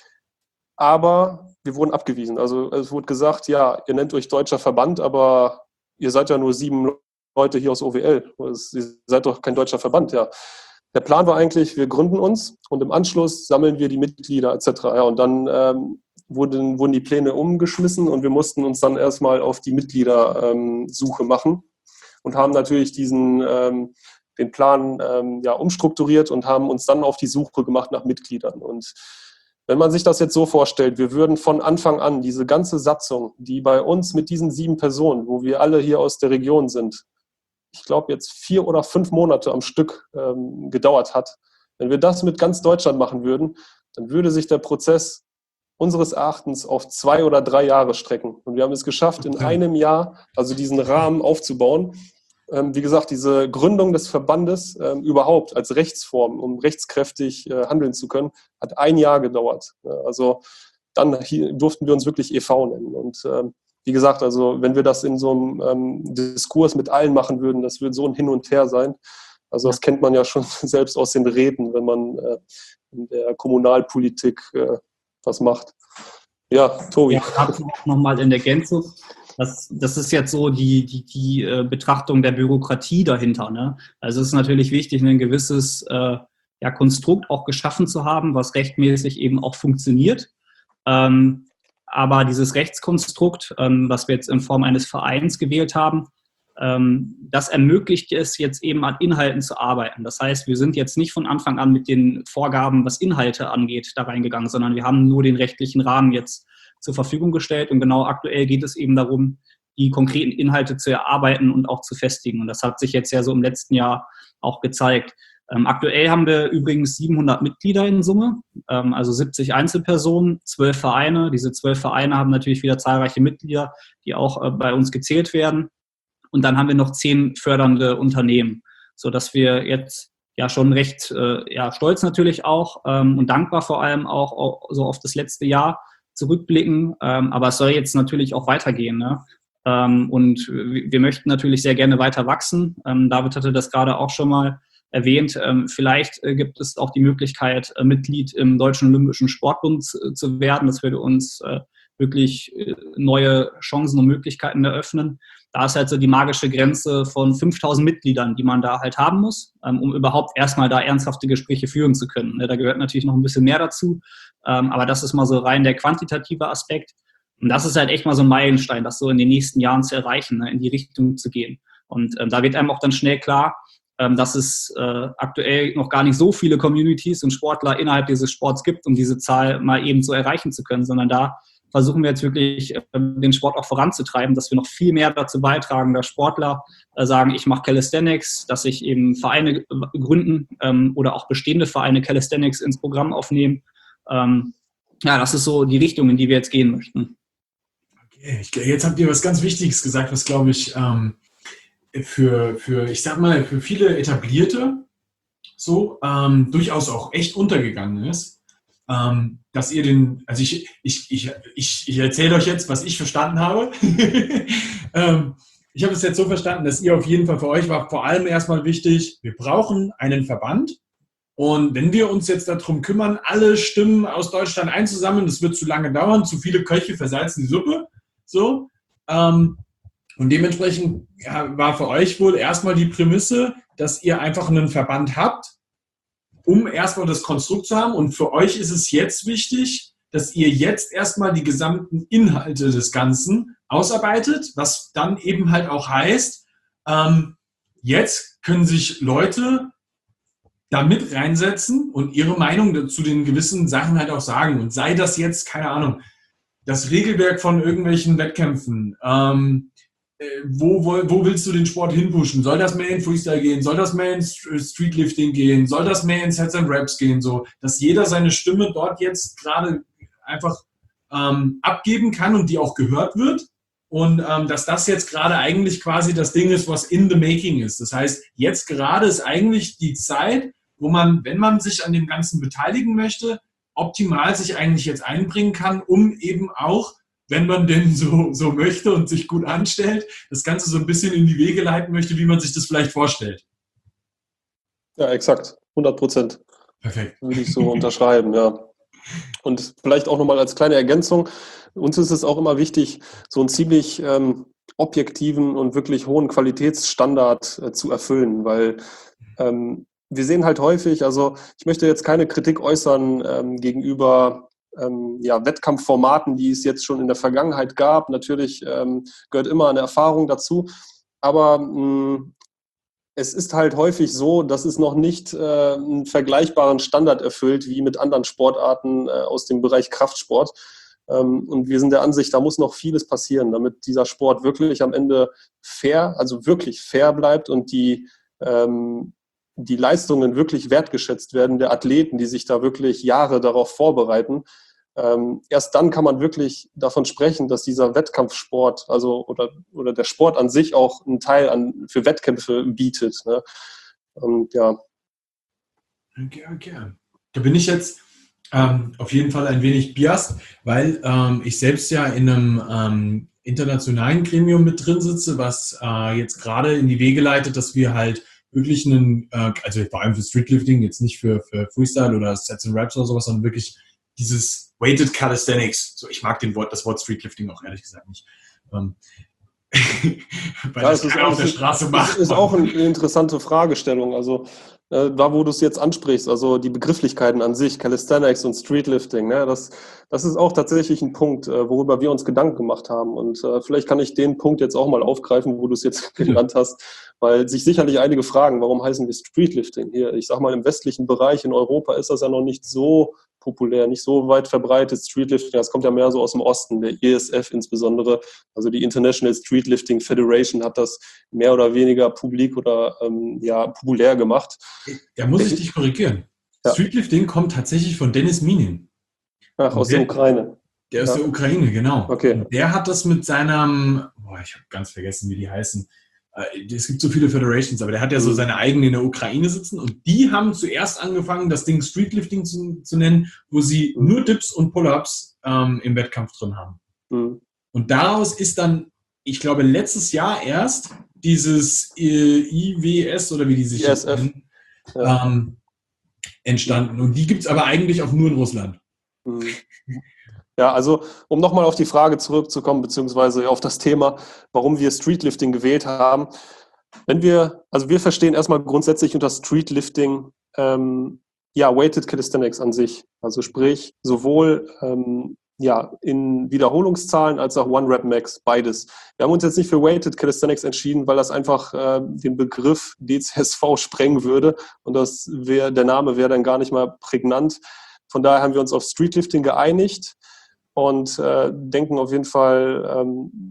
B: Aber wir wurden abgewiesen. Also es wurde gesagt, ja, ihr nennt euch Deutscher Verband, aber ihr seid ja nur 7 Leute hier aus OWL. Ihr seid doch kein deutscher Verband, ja. Der Plan war eigentlich, wir gründen uns und im Anschluss sammeln wir die Mitglieder etc. Ja, und dann wurden die Pläne umgeschmissen und wir mussten uns dann erstmal auf die Mitgliedersuche machen. Und haben natürlich den Plan umstrukturiert und haben uns dann auf die Suche gemacht nach Mitgliedern. Und wenn man sich das jetzt so vorstellt, wir würden von Anfang an diese ganze Satzung, die bei uns mit diesen 7 Personen, wo wir alle hier aus der Region sind, ich glaube jetzt 4 oder 5 Monate am Stück gedauert hat, wenn wir das mit ganz Deutschland machen würden, dann würde sich der Prozess unseres Erachtens auf 2 oder 3 Jahre strecken. Und wir haben es geschafft, in einem Jahr, also diesen Rahmen aufzubauen. Wie gesagt, diese Gründung des Verbandes überhaupt als Rechtsform, um rechtskräftig handeln zu können, hat 1 Jahr gedauert. Also dann durften wir uns wirklich e.V. nennen. Und wie gesagt, also wenn wir das in so einem Diskurs mit allen machen würden, das würde so ein Hin und Her sein. Also das kennt man ja schon selbst aus den Reden, wenn man in der Kommunalpolitik was macht. Ja, Tobi.
C: Ja, dazu auch nochmal in Ergänzung. Das ist jetzt so die Betrachtung der Bürokratie dahinter. Ne? Also es ist natürlich wichtig, ein gewisses Konstrukt auch geschaffen zu haben, was rechtmäßig eben auch funktioniert. Aber dieses Rechtskonstrukt, was wir jetzt in Form eines Vereins gewählt haben, das ermöglicht es jetzt eben an Inhalten zu arbeiten. Das heißt, wir sind jetzt nicht von Anfang an mit den Vorgaben, was Inhalte angeht, da reingegangen, sondern wir haben nur den rechtlichen Rahmen jetzt zur Verfügung gestellt. Und genau aktuell geht es eben darum, die konkreten Inhalte zu erarbeiten und auch zu festigen. Und das hat sich jetzt ja so im letzten Jahr auch gezeigt. Aktuell haben wir übrigens 700 Mitglieder in Summe, also 70 Einzelpersonen, 12 Vereine. Diese 12 Vereine haben natürlich wieder zahlreiche Mitglieder, die auch bei uns gezählt werden. Und dann haben wir noch 10 fördernde Unternehmen, sodass wir jetzt ja schon recht stolz natürlich auch und dankbar vor allem auch so auf das letzte Jahr zurückblicken. Aber es soll jetzt natürlich auch weitergehen. Ne? Und wir möchten natürlich sehr gerne weiter wachsen. David hatte das gerade auch schon mal erwähnt. Vielleicht gibt es auch die Möglichkeit, Mitglied im Deutschen Olympischen Sportbund zu werden. Das würde uns wirklich neue Chancen und Möglichkeiten eröffnen. Da ist halt so die magische Grenze von 5.000 Mitgliedern, die man da halt haben muss, um überhaupt erstmal da ernsthafte Gespräche führen zu können. Da gehört natürlich noch ein bisschen mehr dazu, aber das ist mal so rein der quantitative Aspekt. Und das ist halt echt mal so ein Meilenstein, das so in den nächsten Jahren zu erreichen, in die Richtung zu gehen. Und da wird einem auch dann schnell klar, dass es aktuell noch gar nicht so viele Communities und Sportler innerhalb dieses Sports gibt, um diese Zahl mal eben so erreichen zu können, sondern da versuchen wir jetzt wirklich, den Sport auch voranzutreiben, dass wir noch viel mehr dazu beitragen, dass Sportler sagen, ich mache Calisthenics, dass sich eben Vereine gründen oder auch bestehende Vereine Calisthenics ins Programm aufnehmen. Das ist so die Richtung, in die wir jetzt gehen möchten.
A: Okay, jetzt habt ihr was ganz Wichtiges gesagt, was, glaube ich, für viele Etablierte so durchaus auch echt untergegangen ist. Dass ihr ich erzähle euch jetzt, was ich verstanden habe. Ich habe es jetzt so verstanden, dass ihr auf jeden Fall für euch war vor allem erstmal wichtig, wir brauchen einen Verband. Und wenn wir uns jetzt darum kümmern, alle Stimmen aus Deutschland einzusammeln, das wird zu lange dauern, zu viele Köche versalzen die Suppe. So. Und dementsprechend war für euch wohl erstmal die Prämisse, dass ihr einfach einen Verband habt, um erstmal das Konstrukt zu haben. Und für euch ist es jetzt wichtig, dass ihr jetzt erstmal die gesamten Inhalte des Ganzen ausarbeitet, was dann eben halt auch heißt, jetzt können sich Leute da mit reinsetzen und ihre Meinung zu den gewissen Sachen halt auch sagen. Und sei das jetzt, keine Ahnung, das Regelwerk von irgendwelchen Wettkämpfen, wo willst du den Sport hinpushen? Soll das mehr in Freestyle gehen? Soll das mehr in Streetlifting gehen? Soll das mehr in Sets and Reps gehen? So, dass jeder seine Stimme dort jetzt gerade einfach abgeben kann und die auch gehört wird. Und dass das jetzt gerade eigentlich quasi das Ding ist, was in the making ist. Das heißt, jetzt gerade ist eigentlich die Zeit, wo man, wenn man sich an dem Ganzen beteiligen möchte, optimal sich eigentlich jetzt einbringen kann, um eben auch, wenn man denn so möchte und sich gut anstellt, das Ganze so ein bisschen in die Wege leiten möchte, wie man sich das vielleicht vorstellt.
B: Ja, exakt. 100%.
A: Perfekt.
B: Würde ich so unterschreiben, ja. Und vielleicht auch nochmal als kleine Ergänzung, uns ist es auch immer wichtig, so einen ziemlich objektiven und wirklich hohen Qualitätsstandard zu erfüllen, weil wir sehen halt häufig, also ich möchte jetzt keine Kritik äußern gegenüber Wettkampfformaten, die es jetzt schon in der Vergangenheit gab. Natürlich gehört immer eine Erfahrung dazu, aber es ist halt häufig so, dass es noch nicht einen vergleichbaren Standard erfüllt wie mit anderen Sportarten aus dem Bereich Kraftsport. Und wir sind der Ansicht, da muss noch vieles passieren, damit dieser Sport wirklich am Ende fair, also wirklich fair bleibt und die Leistungen wirklich wertgeschätzt werden der Athleten, die sich da wirklich Jahre darauf vorbereiten. Erst dann kann man wirklich davon sprechen, dass dieser Wettkampfsport, also oder der Sport an sich auch einen Teil für Wettkämpfe bietet. Ne? Und ja.
A: Okay. Da bin ich jetzt auf jeden Fall ein wenig biased, weil ich selbst ja in einem internationalen Gremium mit drin sitze, was jetzt gerade in die Wege leitet, dass wir halt wirklich also vor allem für Streetlifting, jetzt nicht für Freestyle oder Sets and Reps oder sowas, sondern wirklich dieses Weighted Calisthenics, so ich mag das Wort Streetlifting auch ehrlich gesagt nicht.
B: Weil das auf der Straße macht. Das ist auch eine interessante Fragestellung. Also da, wo du es jetzt ansprichst, also die Begrifflichkeiten an sich, Calisthenics und Streetlifting, ne, das ist auch tatsächlich ein Punkt, worüber wir uns Gedanken gemacht haben. Und vielleicht kann ich den Punkt jetzt auch mal aufgreifen, wo du es jetzt genannt hast, weil sich sicherlich einige fragen, warum heißen wir Streetlifting? Hier, ich sag mal, im westlichen Bereich in Europa ist das ja noch nicht so populär, nicht so weit verbreitet. Streetlifting, das kommt ja mehr so aus dem Osten, der ISF insbesondere, also die International Streetlifting Federation hat das mehr oder weniger publik oder populär gemacht.
A: Da muss ich dich korrigieren. Ja. Streetlifting kommt tatsächlich von Dennis Minin.
B: Ach, aus der Ukraine.
A: Der aus der Ukraine, genau.
B: Okay.
A: Und der hat das mit seinem, ich habe ganz vergessen, wie die heißen. Es gibt so viele Federations, aber der hat ja so seine eigene in der Ukraine sitzen und die haben zuerst angefangen, das Ding Streetlifting zu nennen, wo sie nur Dips und Pull-Ups im Wettkampf drin haben. Und daraus ist dann, ich glaube, letztes Jahr erst dieses IWS oder wie die sich jetzt nennen, entstanden. Und die gibt es aber eigentlich auch nur in Russland.
B: Ja, also um nochmal auf die Frage zurückzukommen, beziehungsweise auf das Thema, warum wir Streetlifting gewählt haben. Wir verstehen erstmal grundsätzlich unter Streetlifting Weighted Calisthenics an sich. Also sprich, sowohl in Wiederholungszahlen als auch One-Rep-Max, beides. Wir haben uns jetzt nicht für Weighted Calisthenics entschieden, weil das einfach den Begriff DCSV sprengen würde und der Name wäre dann gar nicht mal prägnant. Von daher haben wir uns auf Streetlifting geeinigt und denken auf jeden Fall,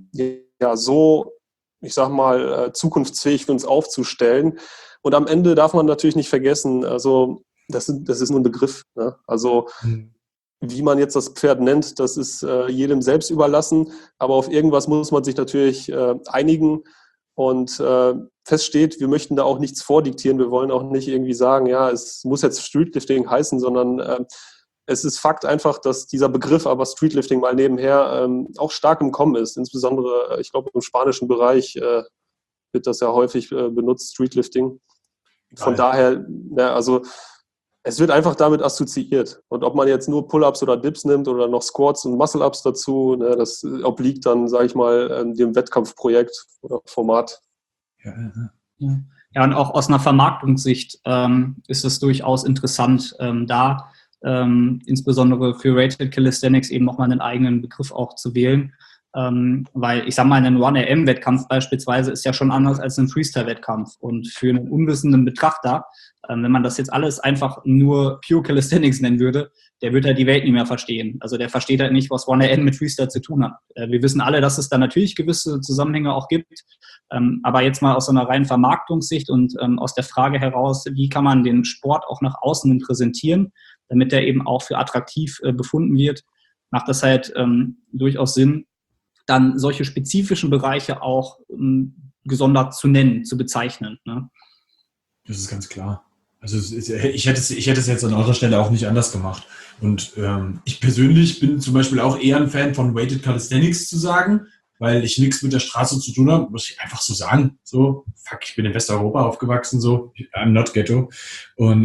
B: zukunftsfähig für uns aufzustellen. Und am Ende darf man natürlich nicht vergessen, also das ist nur ein Begriff. Ne? Also wie man jetzt das Pferd nennt, das ist jedem selbst überlassen. Aber auf irgendwas muss man sich natürlich einigen. Und fest steht, wir möchten da auch nichts vordiktieren. Wir wollen auch nicht irgendwie sagen, ja, es muss jetzt Streetlifting heißen, sondern es ist Fakt einfach, dass dieser Begriff aber Streetlifting mal nebenher auch stark im Kommen ist. Insbesondere, ich glaube, im spanischen Bereich wird das ja häufig benutzt, Streetlifting. Von daher, also es wird einfach damit assoziiert. Und ob man jetzt nur Pull-Ups oder Dips nimmt oder noch Squats und Muscle-Ups dazu, das obliegt dann, sage ich mal, dem Wettkampfprojekt oder Format.
C: Ja, und auch aus einer Vermarktungssicht ist es durchaus interessant, insbesondere für Rated Calisthenics eben nochmal einen eigenen Begriff auch zu wählen. Weil ich sag mal, ein One-AM-Wettkampf beispielsweise ist ja schon anders als ein Freestyle-Wettkampf. Und für einen unwissenden Betrachter, wenn man das jetzt alles einfach nur Pure Calisthenics nennen würde, der würde halt die Welt nicht mehr verstehen. Also der versteht halt nicht, was One-AM mit Freestyle zu tun hat. Wir wissen alle, dass es da natürlich gewisse Zusammenhänge auch gibt. Aber jetzt mal aus so einer reinen Vermarktungssicht und aus der Frage heraus, wie kann man den Sport auch nach außen präsentieren, damit er eben auch für attraktiv befunden wird, macht das halt durchaus Sinn, dann solche spezifischen Bereiche auch gesondert zu nennen, zu bezeichnen. Ne?
A: Das ist ganz klar. Also ich hätte es jetzt an eurer Stelle auch nicht anders gemacht. Und ich persönlich bin zum Beispiel auch eher ein Fan von Weighted Calisthenics zu sagen, weil ich nichts mit der Straße zu tun habe, muss ich einfach so sagen. So, ich bin in Westeuropa aufgewachsen, so, I'm not ghetto. Und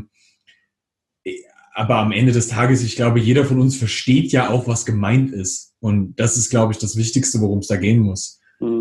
A: aber am Ende des Tages, ich glaube, jeder von uns versteht ja auch, was gemeint ist. Und das ist, glaube ich, das Wichtigste, worum es da gehen muss.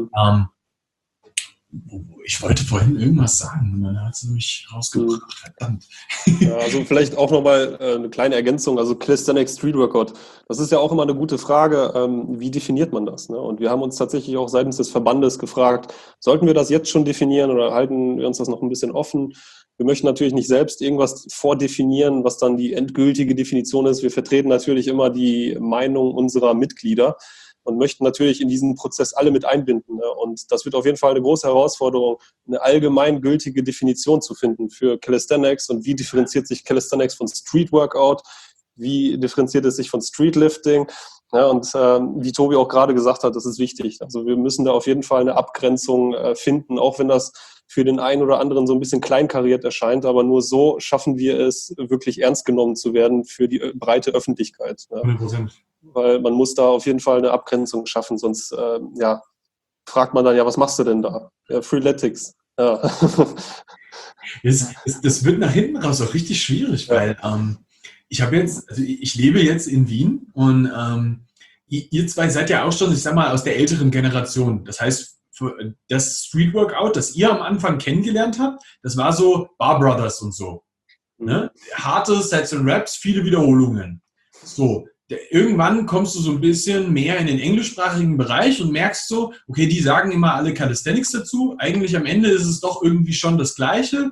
A: Ich wollte vorhin irgendwas sagen, und dann hat sie mich rausgebracht. Verdammt.
B: Ja, also vielleicht auch nochmal eine kleine Ergänzung. Also Calisthenics Street Workout, das ist ja auch immer eine gute Frage, wie definiert man das? Ne? Und wir haben uns tatsächlich auch seitens des Verbandes gefragt, sollten wir das jetzt schon definieren oder halten wir uns das noch ein bisschen offen? Wir möchten natürlich nicht selbst irgendwas vordefinieren, was dann die endgültige Definition ist. Wir vertreten natürlich immer die Meinung unserer Mitglieder und möchten natürlich in diesen Prozess alle mit einbinden. Ne? Und das wird auf jeden Fall eine große Herausforderung, eine allgemeingültige Definition zu finden für Calisthenics und wie differenziert sich Calisthenics von Street Workout, wie differenziert es sich von Streetlifting. Ja, und wie Tobi auch gerade gesagt hat, das ist wichtig. Also wir müssen da auf jeden Fall eine Abgrenzung finden, auch wenn das für den einen oder anderen so ein bisschen kleinkariert erscheint, aber nur so schaffen wir es, wirklich ernst genommen zu werden für die breite Öffentlichkeit. Ne?
A: 100%.
B: Weil man muss da auf jeden Fall eine Abgrenzung schaffen, sonst fragt man dann, ja, was machst du denn da? Ja, Freeletics. Ja.
A: Das wird nach hinten raus auch richtig schwierig, weil ich lebe jetzt in Wien und ihr zwei seid ja auch schon, ich sag mal, aus der älteren Generation. Das heißt, das Street Workout, das ihr am Anfang kennengelernt habt, das war so Bar Brothers und so. Ne? Harte Sets und Raps, viele Wiederholungen. So, irgendwann kommst du so ein bisschen mehr in den englischsprachigen Bereich und merkst so, okay, die sagen immer alle Calisthenics dazu. Eigentlich am Ende ist es doch irgendwie schon das Gleiche.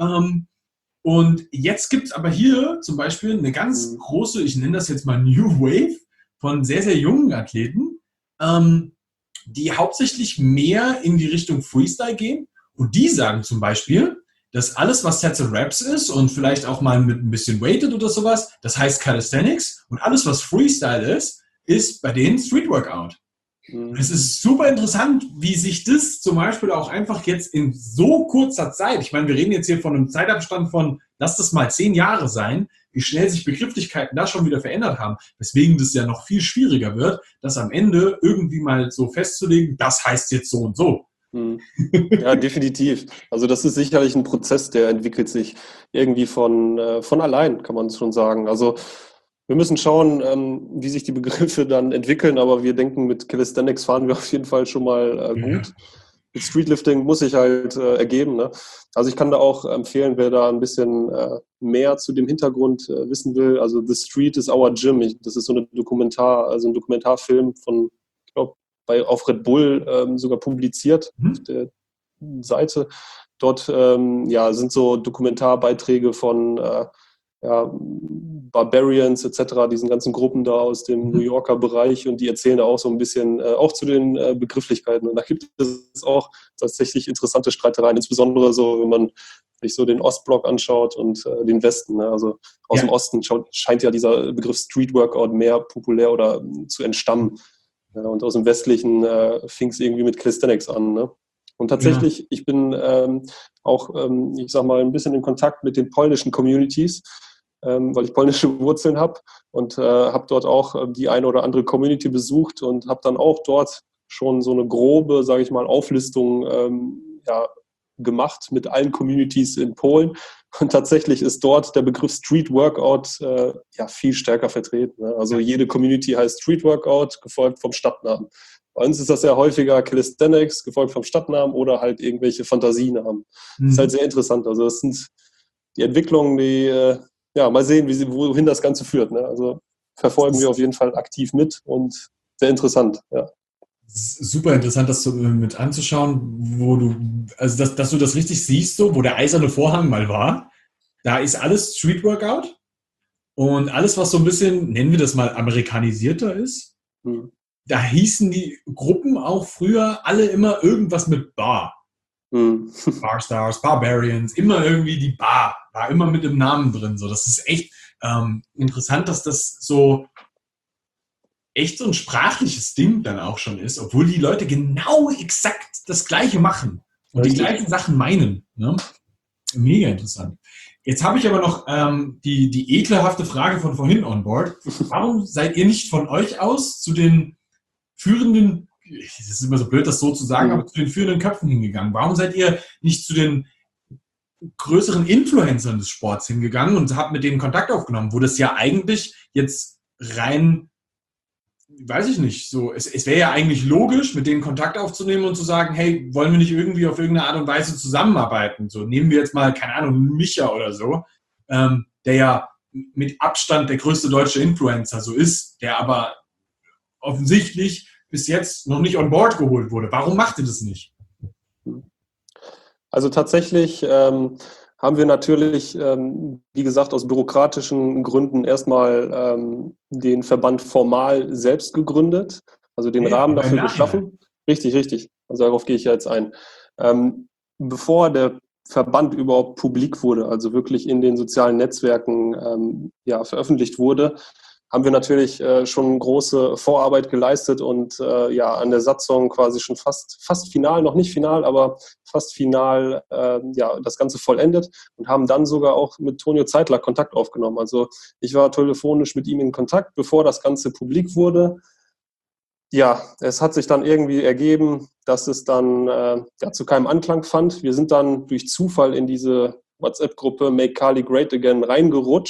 A: Und jetzt gibt es aber hier zum Beispiel eine ganz große, ich nenne das jetzt mal New Wave, von sehr, sehr jungen Athleten, die hauptsächlich mehr in die Richtung Freestyle gehen. Und die sagen zum Beispiel, dass alles, was Sets and Reps ist und vielleicht auch mal mit ein bisschen Weighted oder sowas, das heißt Calisthenics. Und alles, was Freestyle ist bei denen Street Workout. Es ist super interessant, wie sich das zum Beispiel auch einfach jetzt in so kurzer Zeit, ich meine, wir reden jetzt hier von einem Zeitabstand von, lass das mal 10 Jahre sein, wie schnell sich Begrifflichkeiten da schon wieder verändert haben, weswegen das ja noch viel schwieriger wird, das am Ende irgendwie mal so festzulegen, das heißt jetzt so und so.
B: Ja, definitiv. Also das ist sicherlich ein Prozess, der entwickelt sich irgendwie von allein, kann man schon sagen. Also wir müssen schauen, wie sich die Begriffe dann entwickeln, aber wir denken, mit Calisthenics fahren wir auf jeden Fall schon mal gut. Mit Streetlifting muss sich halt ergeben. Ne? Also ich kann da auch empfehlen, wer da ein bisschen mehr zu dem Hintergrund wissen will. Also The Street is Our Gym. Das ist so ein Dokumentarfilm von, ich glaube, auf Red Bull sogar publiziert auf der Seite. Dort sind so Dokumentarbeiträge von Barbarians etc., diesen ganzen Gruppen da aus dem New Yorker Bereich, und die erzählen da auch so ein bisschen auch zu den Begrifflichkeiten. Und da gibt es auch tatsächlich interessante Streitereien, insbesondere so, wenn man sich so den Ostblock anschaut und den Westen. Ne? Also aus dem Osten scheint ja dieser Begriff Street Workout mehr populär oder zu entstammen. Ja, und aus dem Westlichen fing es irgendwie mit Calisthenics an. Ne? Und tatsächlich, ich bin ich sag mal, ein bisschen in Kontakt mit den polnischen Communities, weil ich polnische Wurzeln habe, und habe dort auch die eine oder andere Community besucht und habe dann auch dort schon so eine grobe, sage ich mal, Auflistung gemacht mit allen Communities in Polen. Und tatsächlich ist dort der Begriff Street Workout viel stärker vertreten. Ne? Also jede Community heißt Street Workout, gefolgt vom Stadtnamen. Bei uns ist das ja häufiger Calisthenics, gefolgt vom Stadtnamen oder halt irgendwelche Fantasienamen. Das ist halt sehr interessant. Also das sind die Entwicklungen, die mal sehen, wohin das Ganze führt. Ne? Also verfolgen wir auf jeden Fall aktiv mit und sehr interessant. Ja.
A: Super interessant, das so mit anzuschauen, dass du das richtig siehst, so, wo der eiserne Vorhang mal war. Da ist alles Street Workout und alles, was so ein bisschen, nennen wir das mal, amerikanisierter ist. Da hießen die Gruppen auch früher alle immer irgendwas mit Bar. Barstars, Barbarians, immer irgendwie die Bar, war immer mit dem Namen drin. So, das ist echt interessant, dass das so echt so ein sprachliches Ding dann auch schon ist, obwohl die Leute genau exakt das Gleiche machen und die gleichen Sachen meinen. Ne? Mega interessant. Jetzt habe ich aber noch die ekelhafte Frage von vorhin on board. Warum seid ihr nicht von euch aus zu den führenden, es ist immer so blöd, das so zu sagen, aber zu den führenden Köpfen hingegangen? Warum seid ihr nicht zu den größeren Influencern des Sports hingegangen und habt mit denen Kontakt aufgenommen, wo das ja eigentlich jetzt rein, weiß ich nicht, so, es wäre ja eigentlich logisch, mit denen Kontakt aufzunehmen und zu sagen, hey, wollen wir nicht irgendwie auf irgendeine Art und Weise zusammenarbeiten? So, nehmen wir jetzt mal, keine Ahnung, Micha oder so, der ja mit Abstand der größte deutsche Influencer so ist, der aber offensichtlich bis jetzt noch nicht on board geholt wurde. Warum macht ihr das nicht?
B: Also tatsächlich haben wir natürlich, wie gesagt, aus bürokratischen Gründen erstmal den Verband formal selbst gegründet, also den Rahmen dafür geschaffen. Richtig. Also darauf gehe ich ja jetzt ein. Bevor der Verband überhaupt publik wurde, also wirklich in den sozialen Netzwerken veröffentlicht wurde, haben wir natürlich schon große Vorarbeit geleistet und an der Satzung quasi schon fast final, noch nicht final, aber fast final das Ganze vollendet und haben dann sogar auch mit Tonio Zeitler Kontakt aufgenommen. Also ich war telefonisch mit ihm in Kontakt, bevor das Ganze publik wurde. Ja, es hat sich dann irgendwie ergeben, dass es dann zu keinem Anklang fand. Wir sind dann durch Zufall in diese WhatsApp-Gruppe Make Kali Great Again reingerutscht.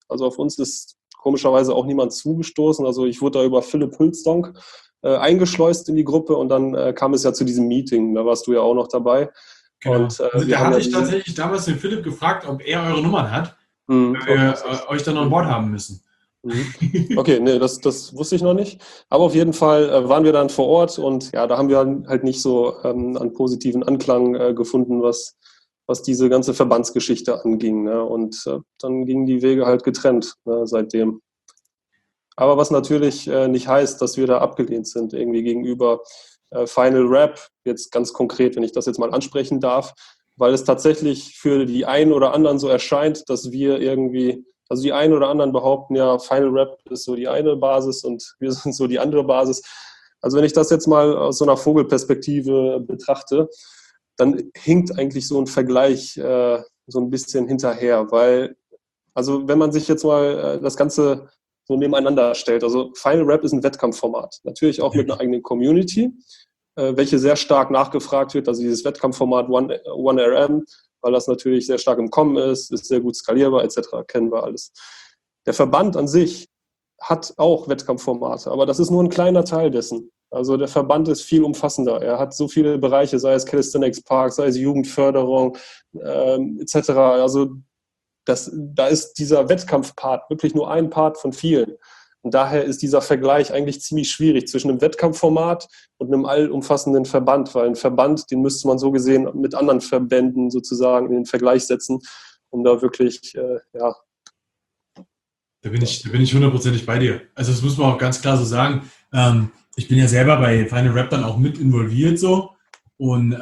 B: Also auf uns ist komischerweise auch niemand zugestoßen. Also ich wurde da über Philipp Hülsdonk eingeschleust in die Gruppe und dann kam es ja zu diesem Meeting. Da warst du ja auch noch dabei.
A: Genau.
B: Und,
A: also da hatte ich tatsächlich damals den Philipp gefragt, ob er eure Nummern hat, weil wir euch dann an Bord haben müssen.
B: Okay, nee, das wusste ich noch nicht. Aber auf jeden Fall waren wir dann vor Ort und ja, da haben wir halt nicht so an positiven Anklang gefunden, was diese ganze Verbandsgeschichte anging. Ne? Und dann gingen die Wege halt getrennt, ne, seitdem. Aber was natürlich nicht heißt, dass wir da abgelehnt sind, irgendwie gegenüber Final Rap, jetzt ganz konkret, wenn ich das jetzt mal ansprechen darf, weil es tatsächlich für die einen oder anderen so erscheint, dass wir irgendwie, also die einen oder anderen behaupten ja, Final Rap ist so die eine Basis und wir sind so die andere Basis. Also wenn ich das jetzt mal aus so einer Vogelperspektive betrachte, dann hinkt eigentlich so ein Vergleich so ein bisschen hinterher, weil, also wenn man sich jetzt mal das Ganze so nebeneinander stellt, also Final Rap ist ein Wettkampfformat, natürlich auch mit einer eigenen Community, welche sehr stark nachgefragt wird, also dieses Wettkampfformat 1RM, weil das natürlich sehr stark im Kommen ist sehr gut skalierbar etc., kennen wir alles. Der Verband an sich hat auch Wettkampfformate, aber das ist nur ein kleiner Teil dessen. Also der Verband ist viel umfassender. Er hat so viele Bereiche, sei es Calisthenics Park, sei es Jugendförderung etc. Also da ist dieser Wettkampfpart wirklich nur ein Part von vielen. Und daher ist dieser Vergleich eigentlich ziemlich schwierig zwischen einem Wettkampfformat und einem allumfassenden Verband, weil ein Verband, den müsste man so gesehen mit anderen Verbänden sozusagen in den Vergleich setzen, um da wirklich, ja.
A: Da bin ich hundertprozentig bei dir. Also das muss man auch ganz klar so sagen. Ich bin ja selber bei Final Rap dann auch mit involviert so und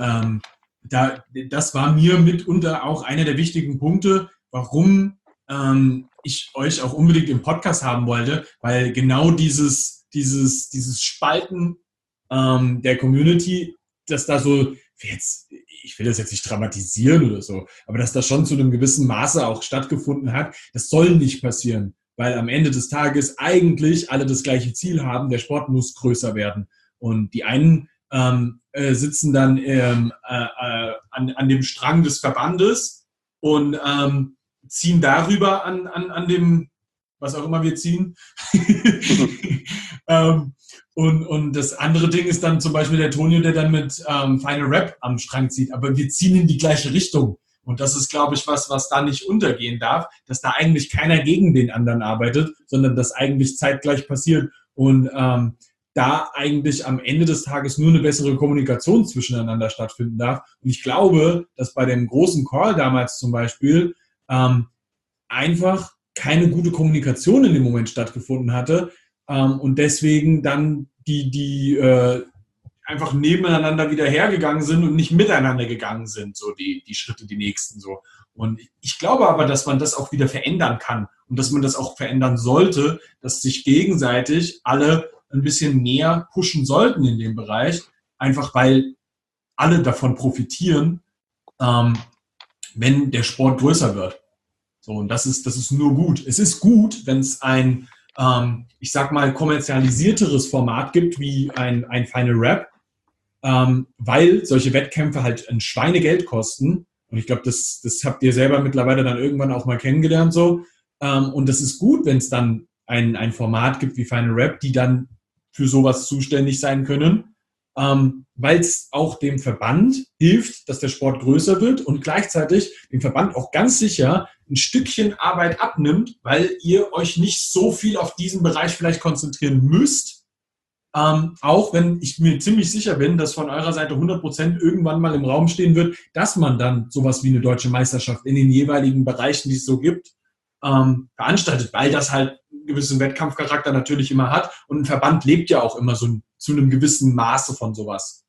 A: das war mir mitunter auch einer der wichtigen Punkte, warum ich euch auch unbedingt im Podcast haben wollte, weil genau dieses Spalten der Community, dass da so, ich will das jetzt nicht dramatisieren oder so, aber dass das schon zu einem gewissen Maße auch stattgefunden hat, das soll nicht passieren, weil am Ende des Tages eigentlich alle das gleiche Ziel haben, der Sport muss größer werden. Und die einen sitzen dann an dem Strang des Verbandes und ziehen darüber an dem, was auch immer wir ziehen. Und das andere Ding ist dann zum Beispiel der Tonio, der dann mit Final Rap am Strang zieht. Aber wir ziehen in die gleiche Richtung. Und das ist, glaube ich, was da nicht untergehen darf, dass da eigentlich keiner gegen den anderen arbeitet, sondern das eigentlich zeitgleich passiert. Und da eigentlich am Ende des Tages nur eine bessere Kommunikation zwischeneinander stattfinden darf. Und ich glaube, dass bei dem großen Call damals zum Beispiel einfach keine gute Kommunikation in dem Moment stattgefunden hatte und deswegen dann die einfach nebeneinander wieder hergegangen sind und nicht miteinander gegangen sind, so die Schritte, die nächsten so. Und ich glaube aber, dass man das auch wieder verändern kann und dass man das auch verändern sollte, dass sich gegenseitig alle ein bisschen mehr pushen sollten in dem Bereich, einfach weil alle davon profitieren, wenn der Sport größer wird. So, und das ist nur gut. Es ist gut, wenn es ein, ich sag mal, kommerzialisierteres Format gibt, wie ein Final Rap, weil solche Wettkämpfe halt ein Schweinegeld kosten. Und ich glaube, das habt ihr selber mittlerweile dann irgendwann auch mal kennengelernt so. Und das ist gut, wenn es dann ein Format gibt wie Final Rap, die dann für sowas zuständig sein können, weil es auch dem Verband hilft, dass der Sport größer wird und gleichzeitig dem Verband auch ganz sicher ein Stückchen Arbeit abnimmt, weil ihr euch nicht so viel auf diesen Bereich vielleicht konzentrieren müsst, auch wenn ich mir ziemlich sicher bin, dass von eurer Seite 100% irgendwann mal im Raum stehen wird, dass man dann sowas wie eine deutsche Meisterschaft in den jeweiligen Bereichen, die es so gibt, veranstaltet, weil das halt einen gewissen Wettkampfcharakter natürlich immer hat und ein Verband lebt ja auch immer so zu einem gewissen Maße von sowas.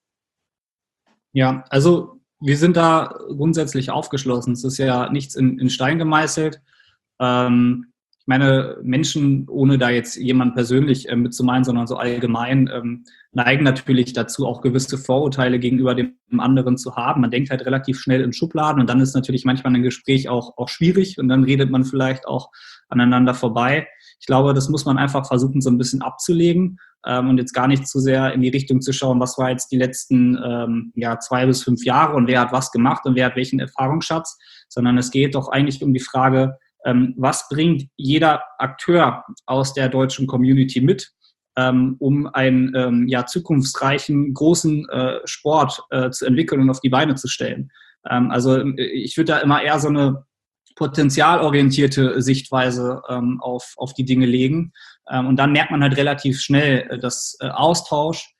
C: Ja, also wir sind da grundsätzlich aufgeschlossen. Es ist ja nichts in Stein gemeißelt. Ich meine, Menschen, ohne da jetzt jemand persönlich mitzumeinen, sondern so allgemein, neigen natürlich dazu, auch gewisse Vorurteile gegenüber dem anderen zu haben. Man denkt halt relativ schnell in Schubladen und dann ist natürlich manchmal ein Gespräch auch schwierig und dann redet man vielleicht auch aneinander vorbei. Ich glaube, das muss man einfach versuchen, so ein bisschen abzulegen und jetzt gar nicht zu sehr in die Richtung zu schauen, was war jetzt die letzten 2 bis 5 Jahre und wer hat was gemacht und wer hat welchen Erfahrungsschatz, sondern es geht doch eigentlich um die Frage, was bringt jeder Akteur aus der deutschen Community mit, um einen zukunftsreichen, großen Sport zu entwickeln und auf die Beine zu stellen. Also ich würde da immer eher so eine potenzialorientierte Sichtweise auf die Dinge legen. Und dann merkt man halt relativ schnell, dass Austausch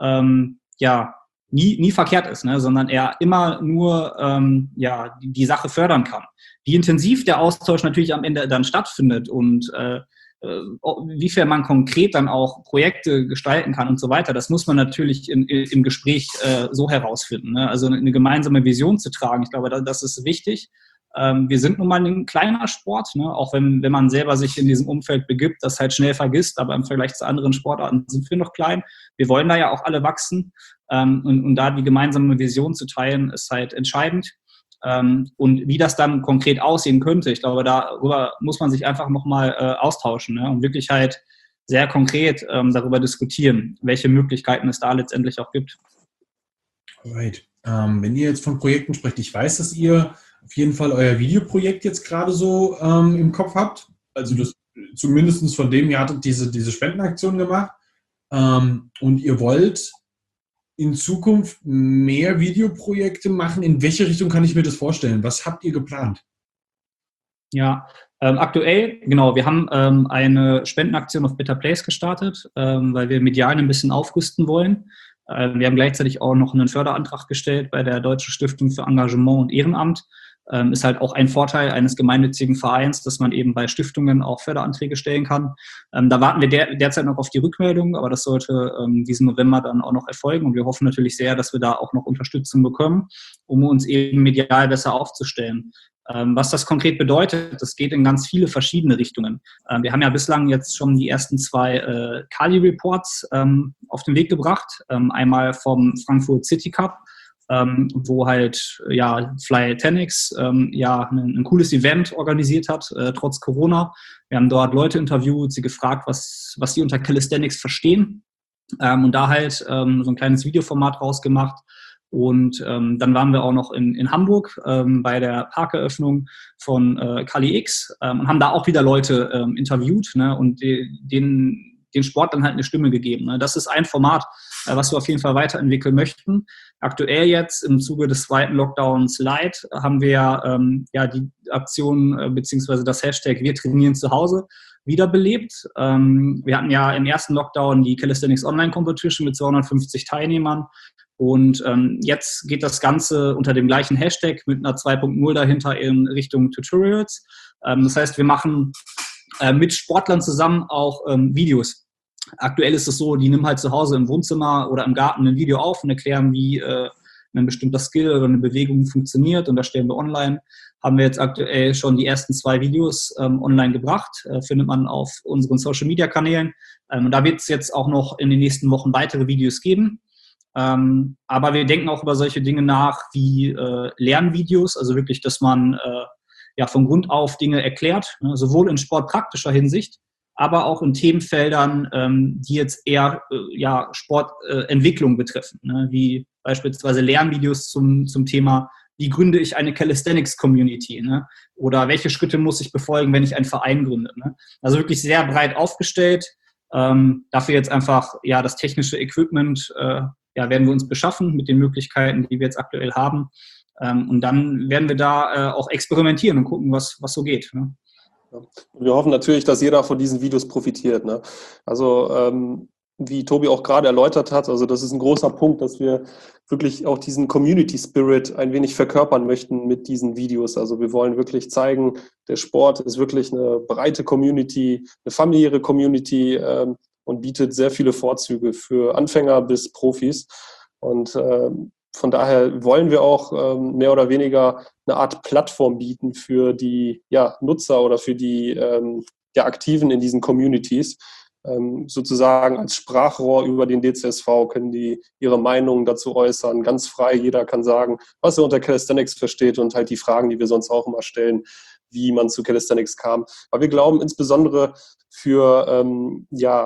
C: nie verkehrt ist, ne? Sondern er immer nur die Sache fördern kann. Wie intensiv der Austausch natürlich am Ende dann stattfindet und wiefern man konkret dann auch Projekte gestalten kann und so weiter, das muss man natürlich im Gespräch so herausfinden, ne? Also eine gemeinsame Vision zu tragen, ich glaube, das ist wichtig. Wir sind nun mal ein kleiner Sport, ne? Auch wenn man selber sich in diesem Umfeld begibt, das halt schnell vergisst, aber im Vergleich zu anderen Sportarten sind wir noch klein. Wir wollen da ja auch alle wachsen und da die gemeinsame Vision zu teilen, ist halt entscheidend. Und wie das dann konkret aussehen könnte, ich glaube, darüber muss man sich einfach nochmal austauschen, ne? Und wirklich halt sehr konkret darüber diskutieren, welche Möglichkeiten es da letztendlich auch gibt.
A: Alright. Wenn ihr jetzt von Projekten sprecht, ich weiß, dass ihr auf jeden Fall euer Videoprojekt jetzt gerade so im Kopf habt. Also das zumindest von dem, ihr hattet diese Spendenaktion gemacht und ihr wollt in Zukunft mehr Videoprojekte machen. In welche Richtung kann ich mir das vorstellen? Was habt ihr geplant?
C: Ja, aktuell, genau, wir haben eine Spendenaktion auf Better Place gestartet, weil wir medial ein bisschen aufrüsten wollen. Wir haben gleichzeitig auch noch einen Förderantrag gestellt bei der Deutschen Stiftung für Engagement und Ehrenamt. Ist halt auch ein Vorteil eines gemeinnützigen Vereins, dass man eben bei Stiftungen auch Förderanträge stellen kann. Da warten wir derzeit noch auf die Rückmeldung, aber das sollte diesen November dann auch noch erfolgen. Und wir hoffen natürlich sehr, dass wir da auch noch Unterstützung bekommen, um uns eben medial besser aufzustellen. Was das konkret bedeutet, das geht in ganz viele verschiedene Richtungen. Wir haben ja bislang jetzt schon die ersten 2 Kali-Reports auf den Weg gebracht. Einmal vom Frankfurt City Cup, wo halt Fly Tennis ein cooles Event organisiert hat, trotz Corona. Wir haben dort Leute interviewt, sie gefragt, was sie unter Calisthenics verstehen, und da halt so ein kleines Videoformat rausgemacht. Und dann waren wir auch noch in Hamburg bei der Parkeröffnung von Kali X und haben da auch wieder Leute interviewt, ne, und den Sport dann halt eine Stimme gegeben, ne. Das ist ein Format, was wir auf jeden Fall weiterentwickeln möchten. Aktuell jetzt im Zuge des zweiten Lockdowns Light haben wir die Aktion beziehungsweise das Hashtag Wir trainieren zu Hause wiederbelebt. Wir hatten ja im ersten Lockdown die Calisthenics Online Competition mit 250 Teilnehmern. Und jetzt geht das Ganze unter dem gleichen Hashtag mit einer 2.0 dahinter in Richtung Tutorials. Das heißt, wir machen mit Sportlern zusammen auch Videos. Aktuell ist es so, die nehmen halt zu Hause im Wohnzimmer oder im Garten ein Video auf und erklären, wie ein bestimmter Skill oder eine Bewegung funktioniert, und das stellen wir online. Haben wir jetzt aktuell schon die ersten 2 Videos online gebracht, findet man auf unseren Social-Media-Kanälen. Und da wird es jetzt auch noch in den nächsten Wochen weitere Videos geben. Aber wir denken auch über solche Dinge nach wie Lernvideos, also wirklich, dass man von Grund auf Dinge erklärt, ne, sowohl in sportpraktischer Hinsicht, aber auch in Themenfeldern, die jetzt eher Sportentwicklung betreffen, ne, wie beispielsweise Lernvideos zum Thema, wie gründe ich eine Calisthenics-Community, ne, oder welche Schritte muss ich befolgen, wenn ich einen Verein gründe. Ne. Also wirklich sehr breit aufgestellt. Dafür jetzt einfach das technische Equipment werden wir uns beschaffen mit den Möglichkeiten, die wir jetzt aktuell haben. Und dann werden wir da auch experimentieren und gucken, was so geht. Ne?
B: Wir hoffen natürlich, dass jeder von diesen Videos profitiert. Ne? Also wie Tobi auch gerade erläutert hat, also das ist ein großer Punkt, dass wir wirklich auch diesen Community Spirit ein wenig verkörpern möchten mit diesen Videos. Also wir wollen wirklich zeigen, der Sport ist wirklich eine breite Community, eine familiäre Community und bietet sehr viele Vorzüge für Anfänger bis Profis. Und von daher wollen wir auch mehr oder weniger eine Art Plattform bieten für die Nutzer oder für die Aktiven in diesen Communities. Sozusagen als Sprachrohr über den DCSV können die ihre Meinung dazu äußern, ganz frei. Jeder kann sagen, was er unter Calisthenics versteht, und halt die Fragen, die wir sonst auch immer stellen, wie man zu Calisthenics kam. Aber wir glauben insbesondere für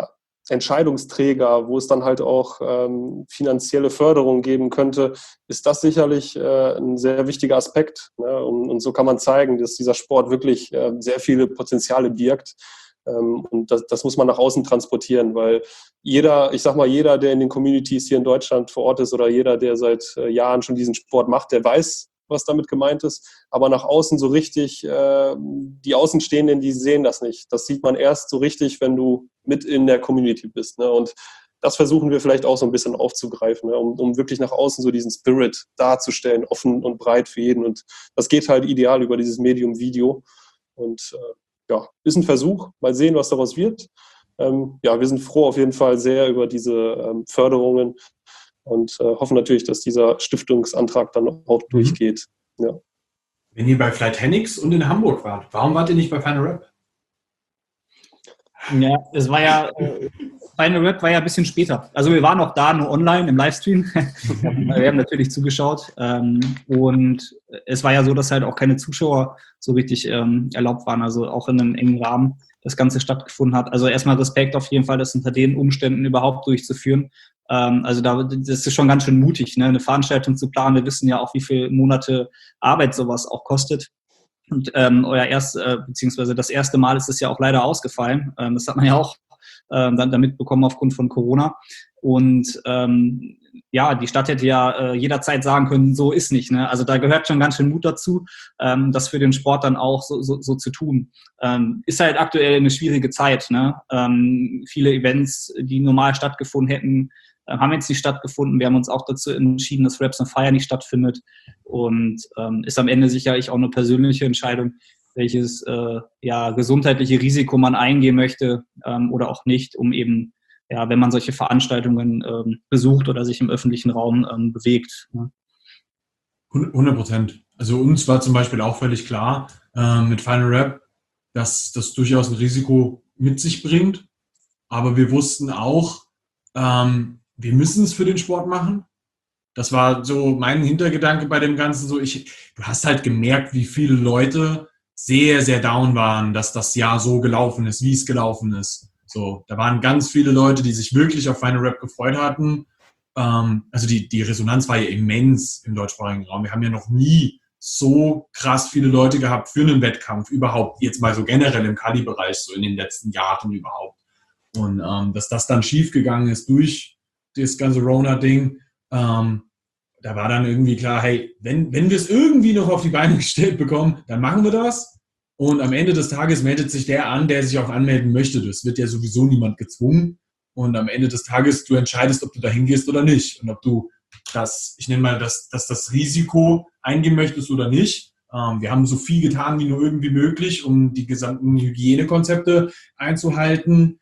B: Entscheidungsträger, wo es dann halt auch finanzielle Förderung geben könnte, ist das sicherlich ein sehr wichtiger Aspekt. Ne? Und so kann man zeigen, dass dieser Sport wirklich sehr viele Potenziale birgt. Und das muss man nach außen transportieren, weil jeder, der in den Communities hier in Deutschland vor Ort ist oder jeder, der seit Jahren schon diesen Sport macht, der weiß, was damit gemeint ist. Aber nach außen so richtig, die Außenstehenden, die sehen das nicht. Das sieht man erst so richtig, wenn du mit in der Community bist. Ne? Und das versuchen wir vielleicht auch so ein bisschen aufzugreifen, ne? um wirklich nach außen so diesen Spirit darzustellen, offen und breit für jeden. Und das geht halt ideal über dieses Medium Video. Und ist ein Versuch. Mal sehen, was daraus wird. Wir sind froh auf jeden Fall sehr über diese Förderungen und hoffen natürlich, dass dieser Stiftungsantrag dann auch durchgeht. Ja.
A: Wenn ihr bei Flight Hennigs und in Hamburg wart, warum wart ihr nicht bei Final Rap?
C: Ja, es war ja, Final Rap war ja ein bisschen später. Also wir waren auch da nur online im Livestream. Wir haben natürlich zugeschaut. Und es war ja so, dass halt auch keine Zuschauer so richtig erlaubt waren. Also auch in einem engen Rahmen das Ganze stattgefunden hat. Also erstmal Respekt auf jeden Fall, das unter den Umständen überhaupt durchzuführen. Das ist schon ganz schön mutig, ne? Eine Veranstaltung zu planen. Wir wissen ja auch, wie viele Monate Arbeit sowas auch kostet. Und beziehungsweise das erste Mal ist es ja auch leider ausgefallen. Das hat man ja auch dann damit bekommen aufgrund von Corona. Und die Stadt hätte ja jederzeit sagen können, so ist nicht. Ne? Also da gehört schon ganz schön Mut dazu, das für den Sport dann auch so zu tun. Ist halt aktuell eine schwierige Zeit. Ne? Viele Events, die normal stattgefunden hätten, haben jetzt nicht stattgefunden. Wir haben uns auch dazu entschieden, dass Raps on Fire nicht stattfindet. Und ist am Ende sicherlich auch eine persönliche Entscheidung, welches gesundheitliche Risiko man eingehen möchte oder auch nicht, um eben, wenn man solche Veranstaltungen besucht oder sich im öffentlichen Raum bewegt. Ne?
A: 100%. Also uns war zum Beispiel auch völlig klar mit Final Rap, dass das durchaus ein Risiko mit sich bringt. Aber wir wussten auch, wir müssen es für den Sport machen. Das war so mein Hintergedanke bei dem Ganzen. Du hast halt gemerkt, wie viele Leute sehr, sehr down waren, dass das Jahr so gelaufen ist, wie es gelaufen ist. So, da waren ganz viele Leute, die sich wirklich auf Final Rap gefreut hatten. Also die Resonanz war ja immens im deutschsprachigen Raum. Wir haben ja noch nie so krass viele Leute gehabt für einen Wettkampf überhaupt, jetzt mal so generell im Kali-Bereich, so in den letzten Jahren überhaupt. Und dass das dann schiefgegangen ist durch das ganze Rona-Ding, da war dann irgendwie klar, hey, wenn wir es irgendwie noch auf die Beine gestellt bekommen, dann machen wir das. Und am Ende des Tages meldet sich der an, der sich auch anmelden möchte. Das wird ja sowieso niemand gezwungen. Und am Ende des Tages, du entscheidest, ob du da hingehst oder nicht. Und ob du das Risiko eingehen möchtest oder nicht. Wir haben so viel getan, wie nur irgendwie möglich, um die gesamten Hygienekonzepte einzuhalten.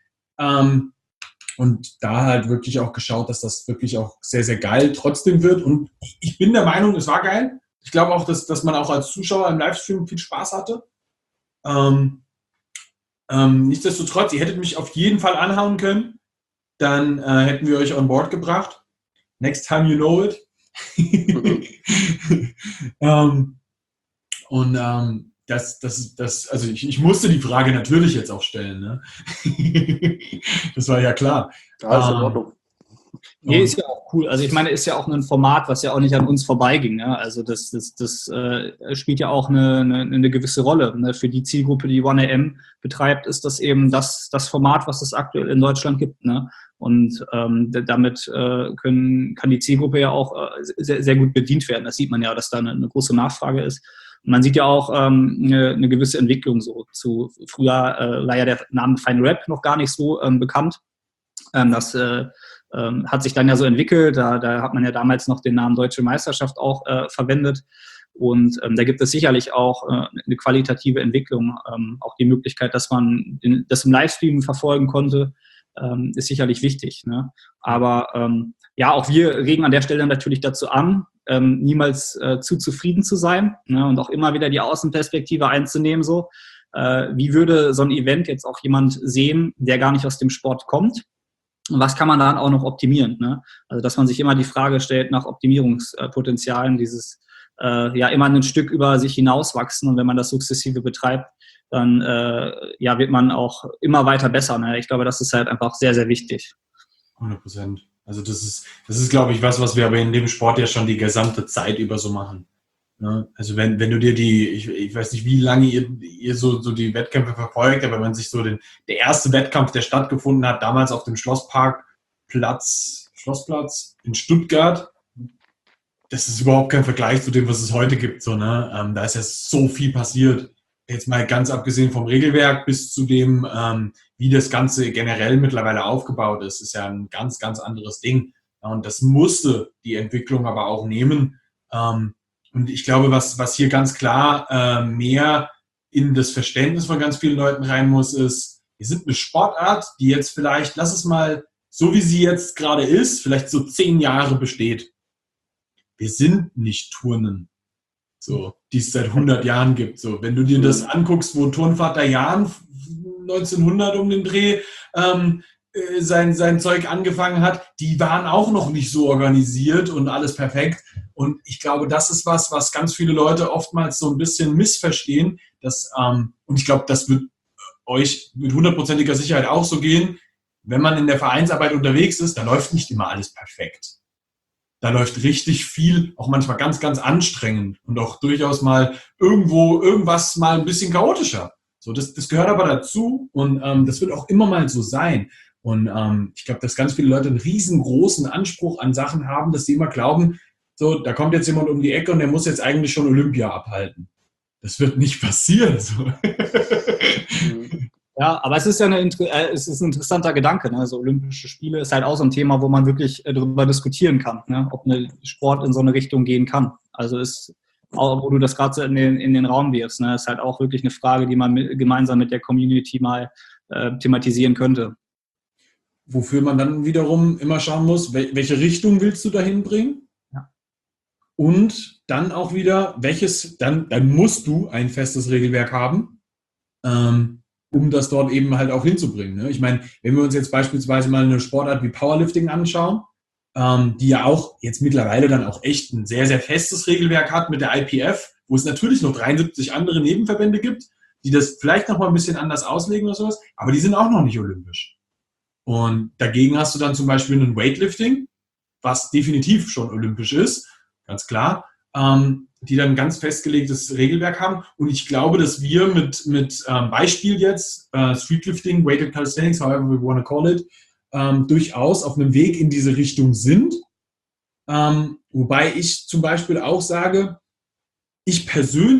A: Und da halt wirklich auch geschaut, dass das wirklich auch sehr, sehr geil trotzdem wird. Und ich bin der Meinung, es war geil. Ich glaube auch, dass man auch als Zuschauer im Livestream viel Spaß hatte. Nichtsdestotrotz, ihr hättet mich auf jeden Fall anhauen können. Dann hätten wir euch on board gebracht. Next time you know it. Also ich musste die Frage natürlich jetzt auch stellen. Ne? Das war ja klar.
B: Ja, ist in Ordnung.
C: Nee, ist ja auch cool. Also ich meine, ist ja auch ein Format, was ja auch nicht an uns vorbeiging. Ne? Also das spielt ja auch eine gewisse Rolle. Ne? Für die Zielgruppe, die 1AM betreibt, ist das eben das Format, was es aktuell in Deutschland gibt. Ne? Und damit kann die Zielgruppe ja auch sehr, sehr gut bedient werden. Das sieht man ja, dass da eine große Nachfrage ist. Und man sieht ja auch eine gewisse Entwicklung so. Früher war ja der Name Final Rap noch gar nicht so bekannt. Das hat sich dann ja so entwickelt. Da hat man ja damals noch den Namen Deutsche Meisterschaft auch verwendet. Und da gibt es sicherlich auch eine qualitative Entwicklung. Auch die Möglichkeit, dass man das im Livestream verfolgen konnte, ist sicherlich wichtig. Ne? Aber auch wir regen an der Stelle natürlich dazu an, niemals zu zufrieden zu sein, ne? Und auch immer wieder die Außenperspektive einzunehmen. So, wie würde so ein Event jetzt auch jemand sehen, der gar nicht aus dem Sport kommt? Und was kann man dann auch noch optimieren? Ne? Also, dass man sich immer die Frage stellt nach Optimierungspotenzialen, dieses immer ein Stück über sich hinauswachsen. Und wenn man das sukzessive betreibt, dann wird man auch immer weiter besser. Ne? Ich glaube, das ist halt einfach sehr, sehr wichtig.
A: 100%. Also das ist, glaube ich, was wir aber in dem Sport ja schon die gesamte Zeit über so machen. Ne? Also wenn du dir ich weiß nicht, wie lange ihr so die Wettkämpfe verfolgt, aber wenn man sich so der erste Wettkampf, der stattgefunden hat, damals auf dem Schlossplatz in Stuttgart, das ist überhaupt kein Vergleich zu dem, was es heute gibt. So, ne? Da ist ja so viel passiert. Jetzt mal ganz abgesehen vom Regelwerk bis zu dem, wie das Ganze generell mittlerweile aufgebaut ist ja ein ganz, ganz anderes Ding. Und das musste die Entwicklung aber auch nehmen. Und ich glaube, was hier ganz klar mehr in das Verständnis von ganz vielen Leuten rein muss, ist, wir sind eine Sportart, die jetzt vielleicht, lass es mal, so wie sie jetzt gerade ist, vielleicht so 10 Jahre besteht. Wir sind nicht Turnen, so, die es seit 100 Jahren gibt. So, wenn du dir das anguckst, wo Turnvater Jan 1900 um den Dreh sein Zeug angefangen hat, die waren auch noch nicht so organisiert und alles perfekt. Und ich glaube, das ist was ganz viele Leute oftmals so ein bisschen missverstehen. Und ich glaube, das wird euch mit 100%iger Sicherheit auch so gehen. Wenn man in der Vereinsarbeit unterwegs ist, da läuft nicht immer alles perfekt. Da läuft richtig viel, auch manchmal ganz, ganz anstrengend und auch durchaus mal irgendwas mal ein bisschen chaotischer. So, das gehört aber dazu und das wird auch immer mal so sein. Und ich glaube, dass ganz viele Leute einen riesengroßen Anspruch an Sachen haben, dass sie immer glauben, so, da kommt jetzt jemand um die Ecke und der muss jetzt eigentlich schon Olympia abhalten. Das wird nicht passieren. So.
C: Ja, aber es ist ja ein interessanter Gedanke. Ne? Also Olympische Spiele ist halt auch so ein Thema, wo man wirklich darüber diskutieren kann, ne? Ob ein Sport in so eine Richtung gehen kann. Also ist auch, wo du das gerade so in den Raum wirfst, ne? Ist halt auch wirklich eine Frage, die man gemeinsam mit der Community mal thematisieren könnte.
A: Wofür man dann wiederum immer schauen muss, welche Richtung willst du dahin bringen?
C: Ja.
A: Und dann auch wieder, dann musst du ein festes Regelwerk haben, um das dort eben halt auch hinzubringen. Ne? Ich meine, wenn wir uns jetzt beispielsweise mal eine Sportart wie Powerlifting anschauen, die ja auch jetzt mittlerweile dann auch echt ein sehr, sehr festes Regelwerk hat mit der IPF, wo es natürlich noch 73 andere Nebenverbände gibt, die das vielleicht noch mal ein bisschen anders auslegen oder sowas, aber die sind auch noch nicht olympisch. Und dagegen hast du dann zum Beispiel ein Weightlifting, was definitiv schon olympisch ist, ganz klar, die dann ein ganz festgelegtes Regelwerk haben. Und ich glaube, dass wir mit Beispiel jetzt, Streetlifting, Weighted Calisthenics, however we want to call it, durchaus auf einem Weg in diese Richtung sind. Wobei ich zum Beispiel auch sage, ich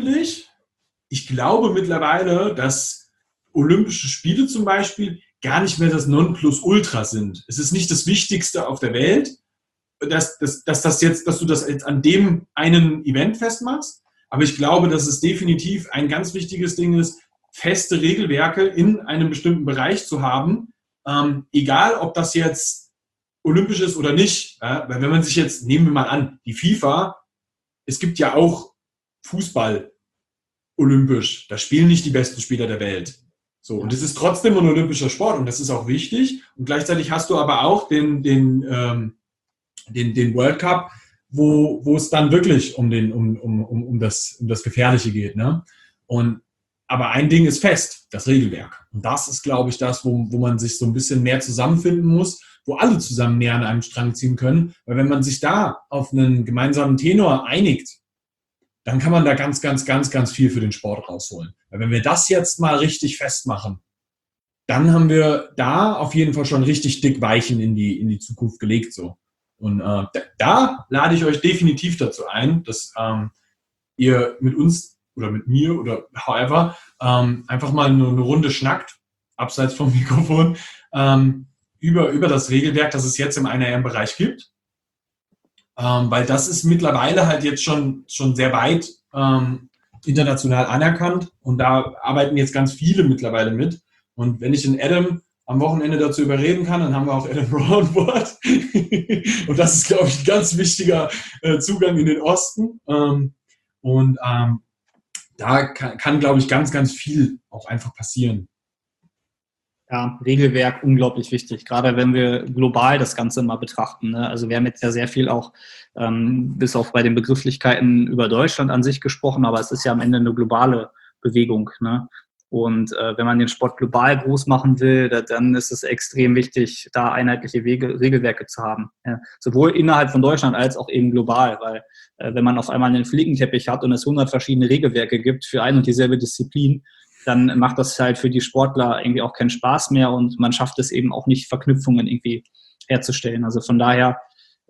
A: glaube mittlerweile, dass Olympische Spiele zum Beispiel gar nicht mehr das Nonplusultra sind. Es ist nicht das Wichtigste auf der Welt, dass du das jetzt an dem einen Event festmachst. Aber ich glaube, dass es definitiv ein ganz wichtiges Ding ist, feste Regelwerke in einem bestimmten Bereich zu haben, egal ob das jetzt olympisch ist oder nicht. Weil wenn man sich jetzt, nehmen wir mal an, die FIFA, es gibt ja auch Fußball olympisch. Da spielen nicht die besten Spieler der Welt. So, und es ist trotzdem ein olympischer Sport und das ist auch wichtig. Und gleichzeitig hast du aber auch den World Cup, wo es dann wirklich um das Gefährliche geht. Ne? Aber ein Ding ist fest, das Regelwerk. Und das ist, glaube ich, das, wo man sich so ein bisschen mehr zusammenfinden muss, wo alle zusammen mehr an einem Strang ziehen können. Weil wenn man sich da auf einen gemeinsamen Tenor einigt, dann kann man da ganz, ganz, ganz, ganz viel für den Sport rausholen. Weil wenn wir das jetzt mal richtig festmachen, dann haben wir da auf jeden Fall schon richtig dick Weichen in die Zukunft gelegt. So. Und da lade ich euch definitiv dazu ein, dass ihr mit uns oder mit mir oder however einfach mal eine Runde schnackt, abseits vom Mikrofon, über das Regelwerk, das es jetzt im 1RM-Bereich gibt. Weil das ist mittlerweile halt jetzt schon sehr weit international anerkannt und da arbeiten jetzt ganz viele mittlerweile mit. Und wenn ich den Adam am Wochenende dazu überreden kann, dann haben wir auch Adam Raw an Bord. Und das ist, glaube ich, ein ganz wichtiger Zugang in den Osten. Da kann, glaube ich, ganz, ganz viel auch einfach passieren.
C: Ja, Regelwerk unglaublich wichtig, gerade wenn wir global das Ganze mal betrachten. Ne? Also wir haben jetzt ja sehr viel auch, bis auf bei den Begrifflichkeiten über Deutschland an sich gesprochen, aber es ist ja am Ende eine globale Bewegung. Ne? Und wenn man den Sport global groß machen will, dann ist es extrem wichtig, da einheitliche Regelwerke zu haben. Ja, sowohl innerhalb von Deutschland als auch eben global, weil wenn man auf einmal einen Flickenteppich hat und es 100 verschiedene Regelwerke gibt für ein und dieselbe Disziplin, dann macht das halt für die Sportler irgendwie auch keinen Spaß mehr und man schafft es eben auch nicht, Verknüpfungen irgendwie herzustellen. Also von daher,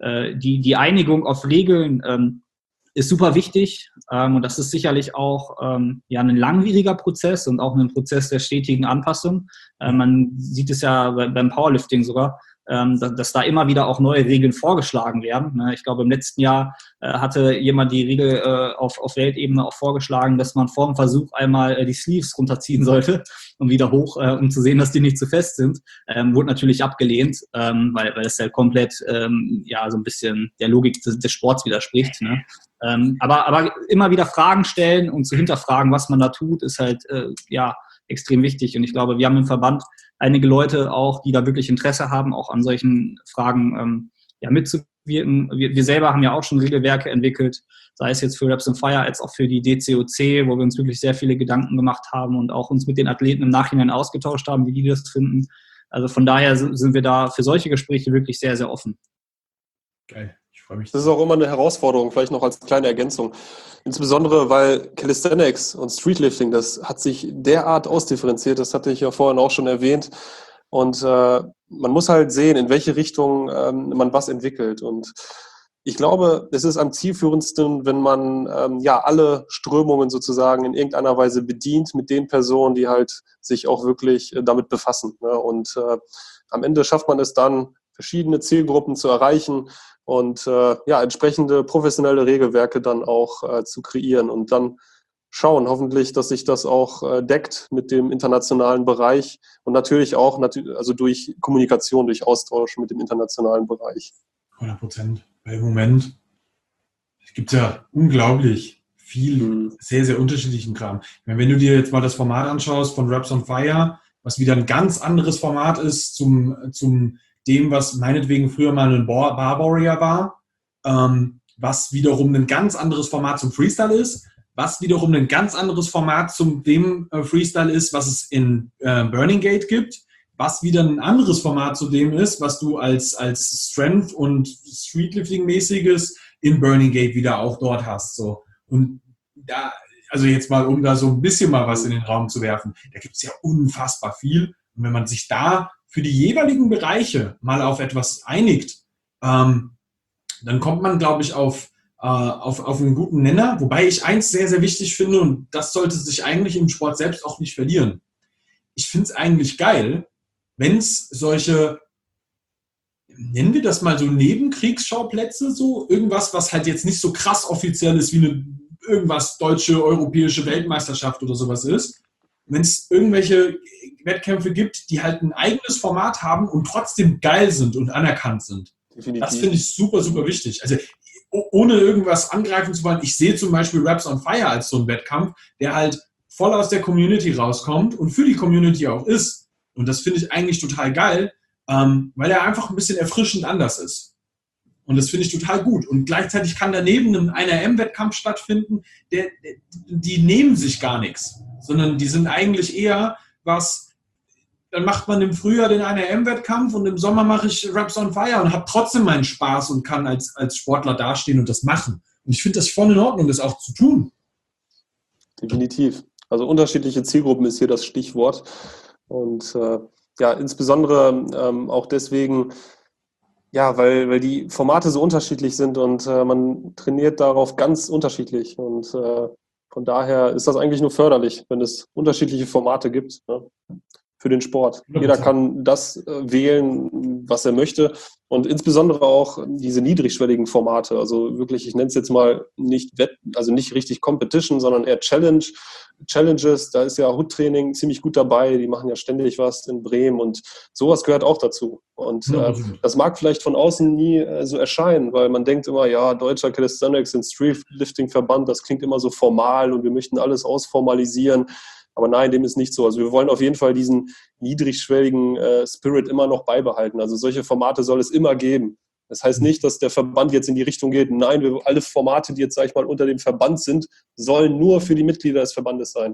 C: die Einigung auf Regeln ist super wichtig und das ist sicherlich auch ein langwieriger Prozess und auch ein Prozess der stetigen Anpassung. Man sieht es ja beim Powerlifting sogar, dass da immer wieder auch neue Regeln vorgeschlagen werden. Ich glaube, im letzten Jahr hatte jemand die Regel auf Weltebene auch vorgeschlagen, dass man vor dem Versuch einmal die Sleeves runterziehen sollte und wieder hoch, um zu sehen, dass die nicht zu fest sind. Wurde natürlich abgelehnt, weil es ja komplett so ein bisschen der Logik des Sports widerspricht. Ne? Aber immer wieder Fragen stellen und zu hinterfragen, was man da tut, ist halt extrem wichtig. Und ich glaube, wir haben im Verband einige Leute auch, die da wirklich Interesse haben, auch an solchen Fragen mitzuwirken. Wir selber haben ja auch schon Regelwerke entwickelt, sei es jetzt für Reps on Fire als auch für die DCOC, wo wir uns wirklich sehr viele Gedanken gemacht haben und auch uns mit den Athleten im Nachhinein ausgetauscht haben, wie die das finden. Also von daher sind wir da für solche Gespräche wirklich sehr, sehr offen.
A: Geil. Das
B: ist auch immer eine Herausforderung, vielleicht noch als kleine Ergänzung. Insbesondere, weil Calisthenics und Streetlifting, das hat sich derart ausdifferenziert, das hatte ich ja vorhin auch schon erwähnt. Und man muss halt sehen, in welche Richtung man was entwickelt. Und ich glaube, es ist am zielführendsten, wenn man alle Strömungen sozusagen in irgendeiner Weise bedient mit den Personen, die halt sich auch wirklich damit befassen. Ne? Und am Ende schafft man es dann, verschiedene Zielgruppen zu erreichen und entsprechende professionelle Regelwerke dann auch zu kreieren und dann schauen hoffentlich, dass sich das auch deckt mit dem internationalen Bereich und natürlich auch durch Kommunikation, durch Austausch mit dem internationalen Bereich.
A: 100%. Weil im Moment gibt es ja unglaublich viel, sehr, sehr unterschiedlichen Kram. Ich meine, wenn du dir jetzt mal das Format anschaust von Reps on Fire, was wieder ein ganz anderes Format ist zum dem, was meinetwegen früher mal ein Bar Warrior war, was wiederum ein ganz anderes Format zum Freestyle ist, was wiederum ein ganz anderes Format zum dem Freestyle ist, was es in Burning Gate gibt, was wieder ein anderes Format zu dem ist, was du als Strength- und Streetlifting-mäßiges in Burning Gate wieder auch dort hast. So. Und da, also jetzt mal, um da so ein bisschen mal was in den Raum zu werfen, da gibt es ja unfassbar viel. Und wenn man sich da für die jeweiligen Bereiche mal auf etwas einigt, dann kommt man, glaube ich, auf einen guten Nenner. Wobei ich eins sehr, sehr wichtig finde, und das sollte sich eigentlich im Sport selbst auch nicht verlieren. Ich finde es eigentlich geil, wenn es solche, nennen wir das mal so Nebenkriegsschauplätze, so irgendwas, was halt jetzt nicht so krass offiziell ist wie eine irgendwas deutsche, europäische Weltmeisterschaft oder sowas ist, wenn es irgendwelche Wettkämpfe gibt, die halt ein eigenes Format haben und trotzdem geil sind und anerkannt sind. Definitiv. Das finde ich super, super wichtig. Also ohne irgendwas angreifen zu wollen, ich sehe zum Beispiel Reps on Fire als so ein Wettkampf, der halt voll aus der Community rauskommt und für die Community auch ist. Und das finde ich eigentlich total geil, weil er einfach ein bisschen erfrischend anders ist. Und das finde ich total gut. Und gleichzeitig kann daneben ein 1RM-Wettkampf stattfinden, die nehmen sich gar nichts, sondern die sind eigentlich eher was, dann macht man im Frühjahr den 1RM-Wettkampf und im Sommer mache ich Reps on Fire und habe trotzdem meinen Spaß und kann als Sportler dastehen und das machen. Und ich finde das voll in Ordnung, das auch zu tun.
B: Definitiv. Also unterschiedliche Zielgruppen ist hier das Stichwort. Und insbesondere auch deswegen, weil die Formate so unterschiedlich sind und man trainiert darauf ganz unterschiedlich. Und von daher ist das eigentlich nur förderlich, wenn es unterschiedliche Formate gibt, ne, für den Sport. Jeder kann das wählen, was er möchte. Und insbesondere auch diese niedrigschwelligen Formate. Also wirklich, ich nenne es jetzt mal nicht richtig Competition, sondern eher Challenges. Da ist ja Hood-Training ziemlich gut dabei. Die machen ja ständig was in Bremen und sowas gehört auch dazu. Und das mag vielleicht von außen nie so erscheinen, weil man denkt immer, ja, deutscher Calisthenics und Streetlifting-Verband, das klingt immer so formal und wir möchten alles ausformalisieren. Aber nein, dem ist nicht so. Also wir wollen auf jeden Fall diesen niedrigschwelligen Spirit immer noch beibehalten. Also solche Formate soll es immer geben. Das heißt nicht, dass der Verband jetzt in die Richtung geht. Nein, alle Formate, die jetzt, sag ich mal, unter dem Verband sind, sollen nur für die Mitglieder des Verbandes sein.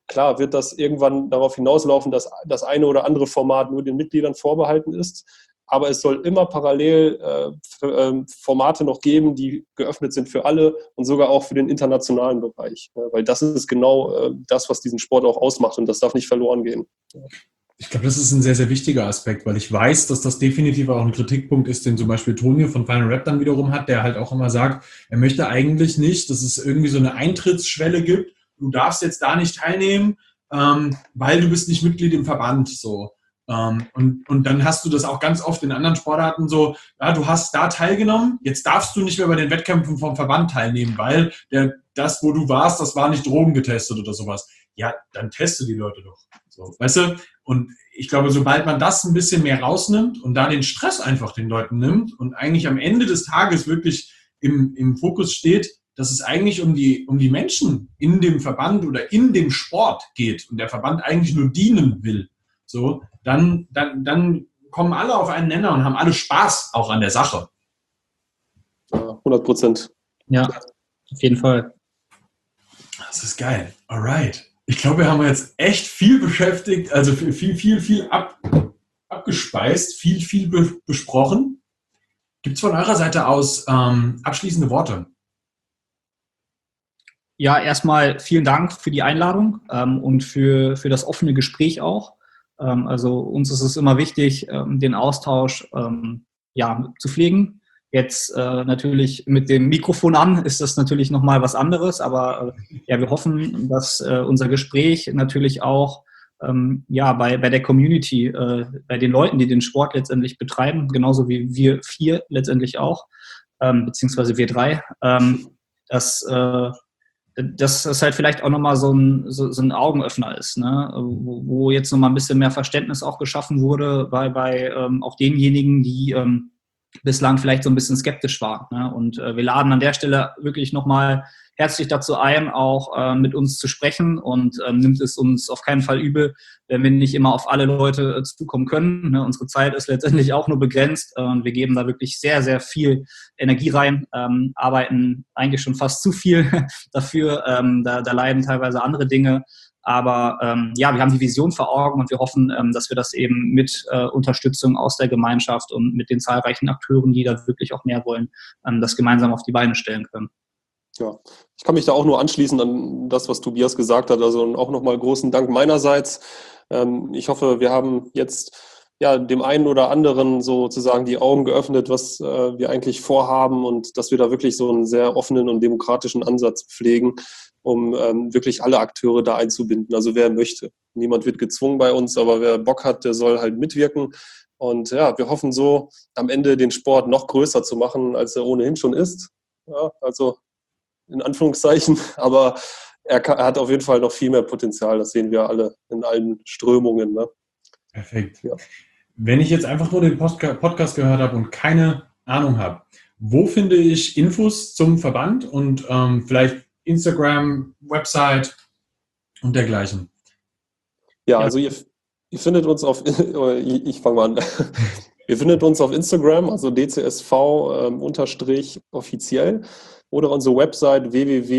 B: Klar wird das irgendwann darauf hinauslaufen, dass das eine oder andere Format nur den Mitgliedern vorbehalten ist. Aber es soll immer parallel Formate noch geben, die geöffnet sind für alle und sogar auch für den internationalen Bereich. Weil das ist genau das, was diesen Sport auch ausmacht und das darf nicht verloren gehen.
A: Ich glaube, das ist ein sehr, sehr wichtiger Aspekt, weil ich weiß, dass das definitiv auch ein Kritikpunkt ist, den zum Beispiel Tonio von Final Rap dann wiederum hat, der halt auch immer sagt, er möchte eigentlich nicht, dass es irgendwie so eine Eintrittsschwelle gibt. Du darfst jetzt da nicht teilnehmen, weil du bist nicht Mitglied im Verband, so. Und dann hast du das auch ganz oft in anderen Sportarten so, ja, du hast da teilgenommen, jetzt darfst du nicht mehr bei den Wettkämpfen vom Verband teilnehmen, weil das, wo du warst, das war nicht drogengetestet oder sowas. Ja, dann teste die Leute doch. So, weißt du? Und ich glaube, sobald man das ein bisschen mehr rausnimmt und da den Stress einfach den Leuten nimmt und eigentlich am Ende des Tages wirklich im Fokus steht, dass es eigentlich um die Menschen in dem Verband oder in dem Sport geht und der Verband eigentlich nur dienen will, so, dann kommen alle auf einen Nenner und haben alle Spaß auch an der Sache.
B: 100%.
C: Ja, auf jeden Fall.
A: Das ist geil. Alright. Ich glaube, wir haben jetzt echt viel beschäftigt, also viel abgespeist, viel besprochen. Gibt es von eurer Seite aus abschließende Worte?
C: Ja, erstmal vielen Dank für die Einladung und für das offene Gespräch auch. Also uns ist es immer wichtig, den Austausch zu pflegen. Jetzt natürlich mit dem Mikrofon an ist das natürlich nochmal was anderes, aber wir hoffen, dass unser Gespräch natürlich auch bei der Community, bei den Leuten, die den Sport letztendlich betreiben, genauso wie wir 4 letztendlich auch, beziehungsweise wir 3, dass es halt vielleicht auch nochmal so ein Augenöffner ist, ne? Wo jetzt nochmal ein bisschen mehr Verständnis auch geschaffen wurde bei auch denjenigen, die bislang vielleicht so ein bisschen skeptisch waren. Ne? Und wir laden an der Stelle wirklich nochmal herzlich dazu ein, auch mit uns zu sprechen und nimmt es uns auf keinen Fall übel, wenn wir nicht immer auf alle Leute zukommen können. Ne? Unsere Zeit ist letztendlich auch nur begrenzt und wir geben da wirklich sehr, sehr viel Energie rein, arbeiten eigentlich schon fast zu viel dafür. Da leiden teilweise andere Dinge. Aber wir haben die Vision vor Augen und wir hoffen, dass wir das eben mit Unterstützung aus der Gemeinschaft und mit den zahlreichen Akteuren, die da wirklich auch mehr wollen, das gemeinsam auf die Beine stellen können.
B: Ja, ich kann mich da auch nur anschließen an das, was Tobias gesagt hat. Also auch nochmal großen Dank meinerseits. Ich hoffe, wir haben jetzt dem einen oder anderen sozusagen die Augen geöffnet, was wir eigentlich vorhaben und dass wir da wirklich so einen sehr offenen und demokratischen Ansatz pflegen, um wirklich alle Akteure da einzubinden. Also wer möchte. Niemand wird gezwungen bei uns, aber wer Bock hat, der soll halt mitwirken. Und ja, wir hoffen so, am Ende den Sport noch größer zu machen, als er ohnehin schon ist. Ja, also in Anführungszeichen, aber er hat auf jeden Fall noch viel mehr Potenzial. Das sehen wir alle in allen Strömungen. Ne?
A: Perfekt.
B: Ja.
A: Wenn ich jetzt einfach nur den Podcast gehört habe und keine Ahnung habe, wo finde ich Infos zum Verband und vielleicht Instagram, Website und dergleichen?
B: Ja, also ihr findet uns auf, ich fange mal an. Ihr findet uns auf Instagram, also dcsv-offiziell oder unsere Website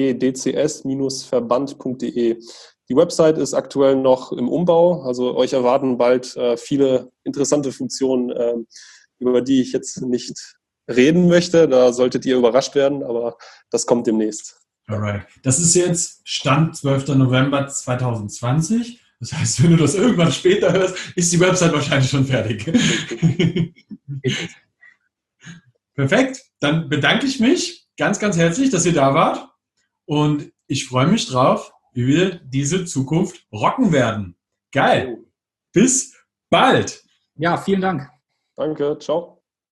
B: www.dcs-verband.de. Die Website ist aktuell noch im Umbau, also euch erwarten bald viele interessante Funktionen, über die ich jetzt nicht reden möchte. Da solltet ihr überrascht werden, aber das kommt demnächst.
A: Alright. Das ist jetzt Stand 12. November 2020. Das heißt, wenn du das irgendwann später hörst, ist die Website wahrscheinlich schon fertig. Perfekt. Dann bedanke ich mich ganz, ganz herzlich, dass ihr da wart. Und ich freue mich drauf, wie wir diese Zukunft rocken werden. Geil. Bis bald.
C: Ja, vielen Dank.
B: Danke. Ciao.